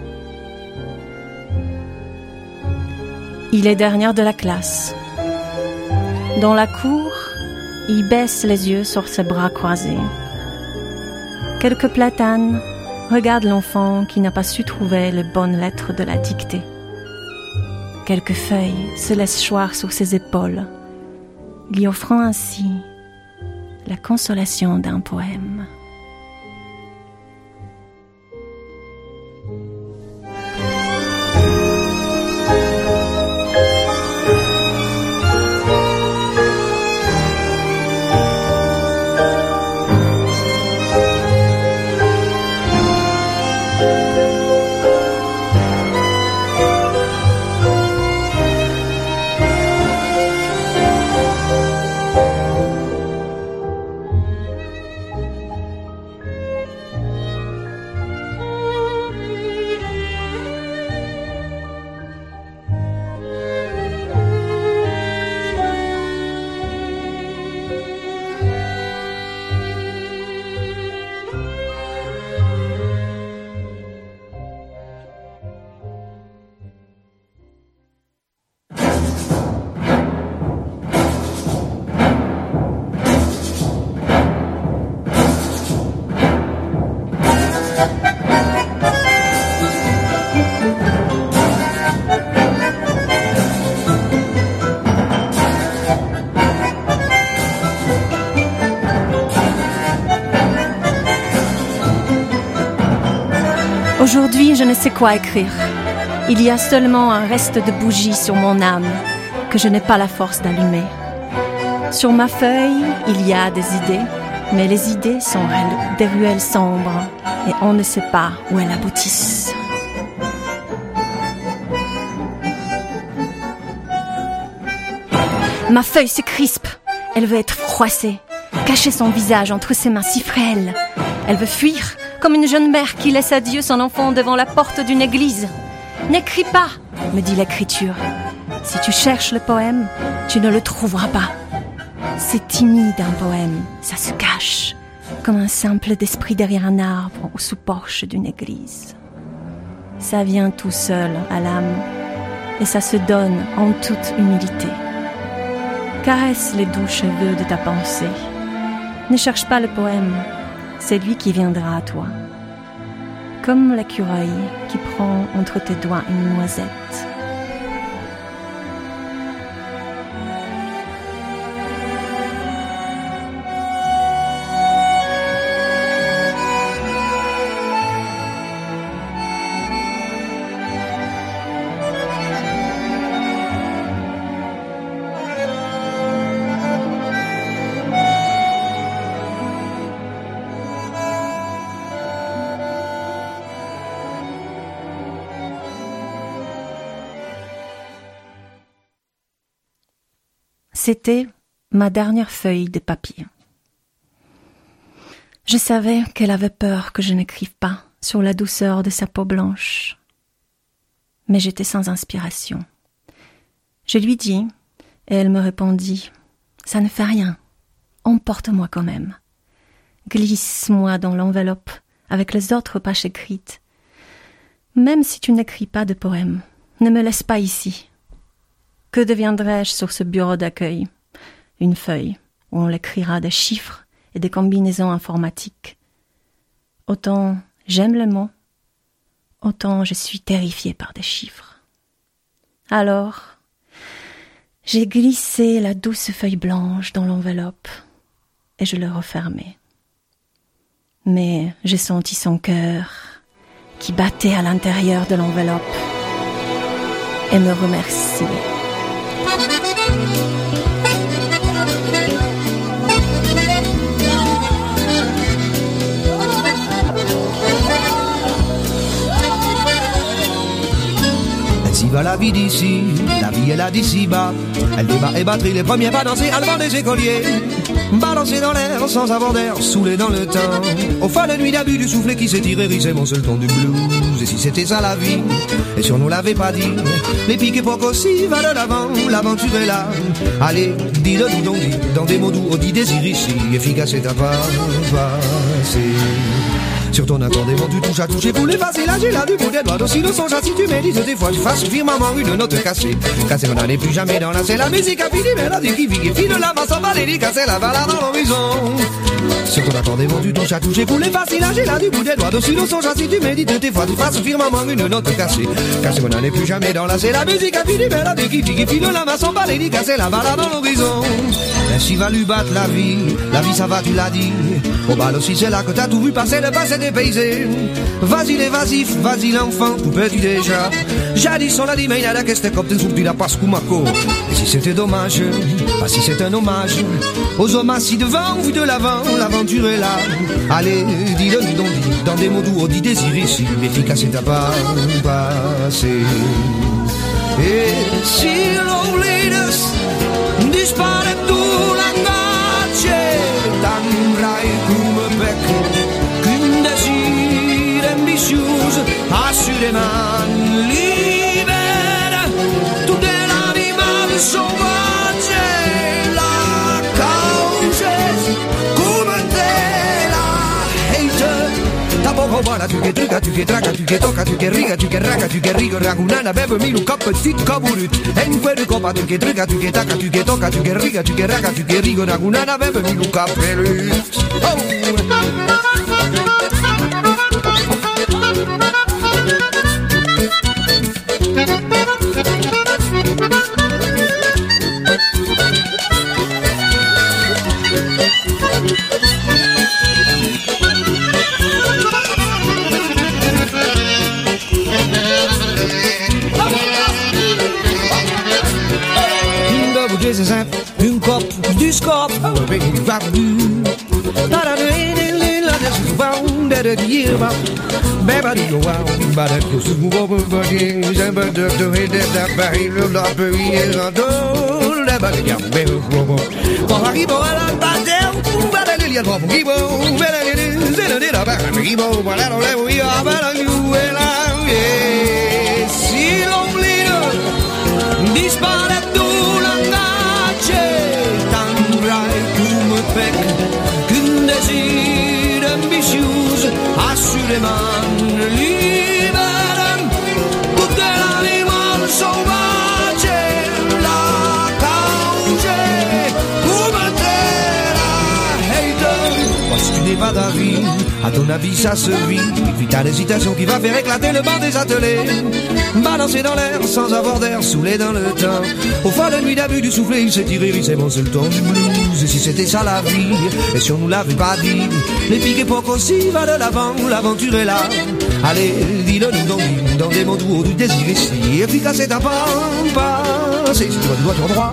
Il est dernier de la classe. Dans la cour, il baisse les yeux sur ses bras croisés. Quelques platanes regardent l'enfant qui n'a pas su trouver les bonnes lettres de la dictée. Quelques feuilles se laissent choir sur ses épaules, lui offrant ainsi la consolation d'un poème. Aujourd'hui, je ne sais quoi écrire. Il y a seulement un reste de bougie sur mon âme que je n'ai pas la force d'allumer. Sur ma feuille, il y a des idées, mais les idées sont des ruelles sombres et on ne sait pas où elles aboutissent. Ma feuille se crispe. Elle veut être froissée, cacher son visage entre ses mains si frêles. Elle veut fuir, comme une jeune mère qui laisse à Dieu son enfant devant la porte d'une église. « N'écris pas !» me dit l'écriture. « Si tu cherches le poème, tu ne le trouveras pas. » C'est timide un poème, ça se cache, comme un simple d'esprit derrière un arbre ou sous porche d'une église. Ça vient tout seul à l'âme, et ça se donne en toute humilité. Caresse les doux cheveux de ta pensée. Ne cherche pas le poème, c'est lui qui viendra à toi. Comme l'écureuil qui prend entre tes doigts une noisette. C'était ma dernière feuille de papier. Je savais qu'elle avait peur que je n'écrive pas sur la douceur de sa peau blanche. Mais j'étais sans inspiration. Je lui dis, et elle me répondit, « Ça ne fait rien, emporte-moi quand même. Glisse-moi dans l'enveloppe avec les autres pages écrites. Même si tu n'écris pas de poème, ne me laisse pas ici. » Que deviendrai-je sur ce bureau d'accueil? Une feuille où on écrira des chiffres et des combinaisons informatiques. Autant j'aime les mots, autant je suis terrifiée par des chiffres. Alors, j'ai glissé la douce feuille blanche dans l'enveloppe et je l'ai refermée. Mais j'ai senti son cœur qui battait à l'intérieur de l'enveloppe et me remerciait. Ainsi va la vie d'ici, la vie est là d'ici-bas. Elle débat et batterie les premiers pas danser à devant des écoliers. Balancer dans l'air sans avoir d'air, saoulé dans le temps. Au fin de nuit d'abus du soufflet qui s'étire hérissait mon seul ton du blues. Et si c'était ça la vie, et si on nous l'avait pas dit, les piques époques aussi, va de l'avant, l'aventure est là. Allez, dis-le nous donc, dis, dans des mots doux, on dit désir ici, efficace et à pas passer. Sur ton accordéon tu touches à toucher pour les facile là j'ai là du bout des doigts aussi le son si tu médites des fois tu fasses firmement une note cassée. Casser on n'allait plus jamais dans la c'est la musique a fini mélodie qui vit et file la masse en balérie casser la balade dans l'horizon. Sur ton accordéon tu touches à toucher pour les facile là j'ai là du bout des doigts aussi le son si tu médites des fois tu fasses firmement une note cassée. Casser on n'allait plus jamais dans la c'est la musique a fini mélodie qui vit et file la masse en balérie casser la balade dans l'horizon. Ainsi va lui battre la vie ça va tu l'as dit. Au bal aussi c'est là que t'as tout vu passer le passé dépaysé. Vas-y les vasifs, vas-y l'enfant, tout petit déjà. Jadis on l'a dit mais il y a la question comme t'es soupe la passe Kumako. Et si c'était dommage, pas si c'est un hommage aux hommes assis devant, vu de l'avant, l'aventure est là. Allez, dis-le nous donc, dans des mots doux, on dit désir ici, efficace et à pas passer. Et si loneliness disparaît tout la noche, t'aimerais come becco qu'un désir ambitieux, assurément libère tout de l'animal sauvage, la cause come te la hate. Tampoco buona tu che truca, tu che traca, tu che tocca, tu che riga, tu che raga, tu che rigo, ragunana, bevemi un capo fit caburut. E in quel copa tu che truca, tu che tacca, tu che tocca, tu che riga, tu che raga, tu che rigo, ragunana, bevemi un cappelut. c'est simple, une cope, du scope, avec une vague du. Si l'omblino dispare tu l'angace, t'andrai come pec, qu'un désir ambitieux, assurément libère toute l'animal sauvage, la cause, come terra hater. Parce que tu n'es pas d'avis, à ton avis ça se vit. Vitale hésitation qui va faire éclater le banc des ateliers. Balancer dans l'air sans avoir d'air, saoulé dans le temps. Au fond de nuit d'abus du soufflet, il s'est tiré, il s'est bon, c'est le ton du blues. Et si c'était ça la vie, et si on nous l'avait pas dit, les piques époques aussi, va de l'avant, l'aventure est là. Allez, dis-le nous dans des mots doux du désir ici. Efficace et ta pampa, c'est si tu dois ton droit.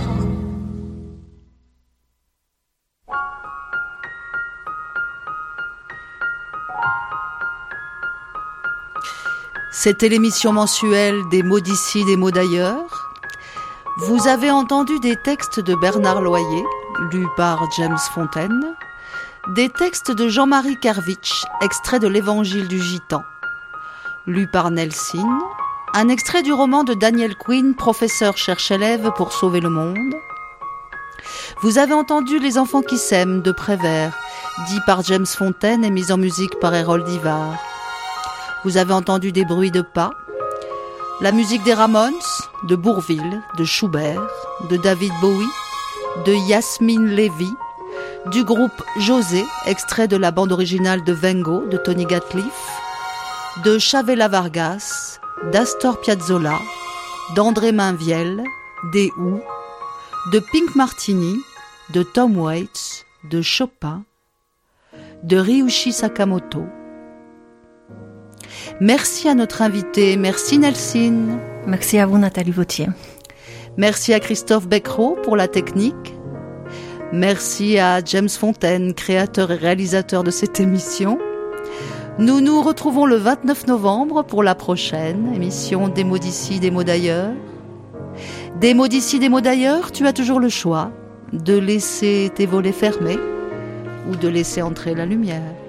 C'était l'émission mensuelle des mots d'ici, des mots d'ailleurs. Vous avez entendu des textes de Bernard Loyer, lus par James Fontaine, des textes de Jean-Marie Kervitch, extrait de l'Évangile du Gitan, lu par Nelson, un extrait du roman de Daniel Quinn, Professeur cherche élève pour sauver le monde. Vous avez entendu Les enfants qui s'aiment de Prévert, dit par James Fontaine et mis en musique par Harold Ivar. Vous avez entendu des bruits de pas, la musique des Ramones, de Bourvil, de Schubert, de David Bowie, de Yasmine Levy, du groupe José, extrait de la bande originale de Vengo, de Tony Gatliff, de Chavela Vargas, d'Astor Piazzolla, d'André Mainviel, des Who, de Pink Martini, de Tom Waits, de Chopin, de Ryuichi Sakamoto. Merci à notre invité, merci Nelson. Merci à vous Nathalie Vautier. Merci à Christophe Becquerot pour la technique. Merci à James Fontaine, créateur et réalisateur de cette émission. Nous nous retrouvons le 29 novembre pour la prochaine émission des mots d'ici, des mots d'ailleurs. Des mots d'ici, des mots d'ailleurs, tu as toujours le choix de laisser tes volets fermés ou de laisser entrer la lumière.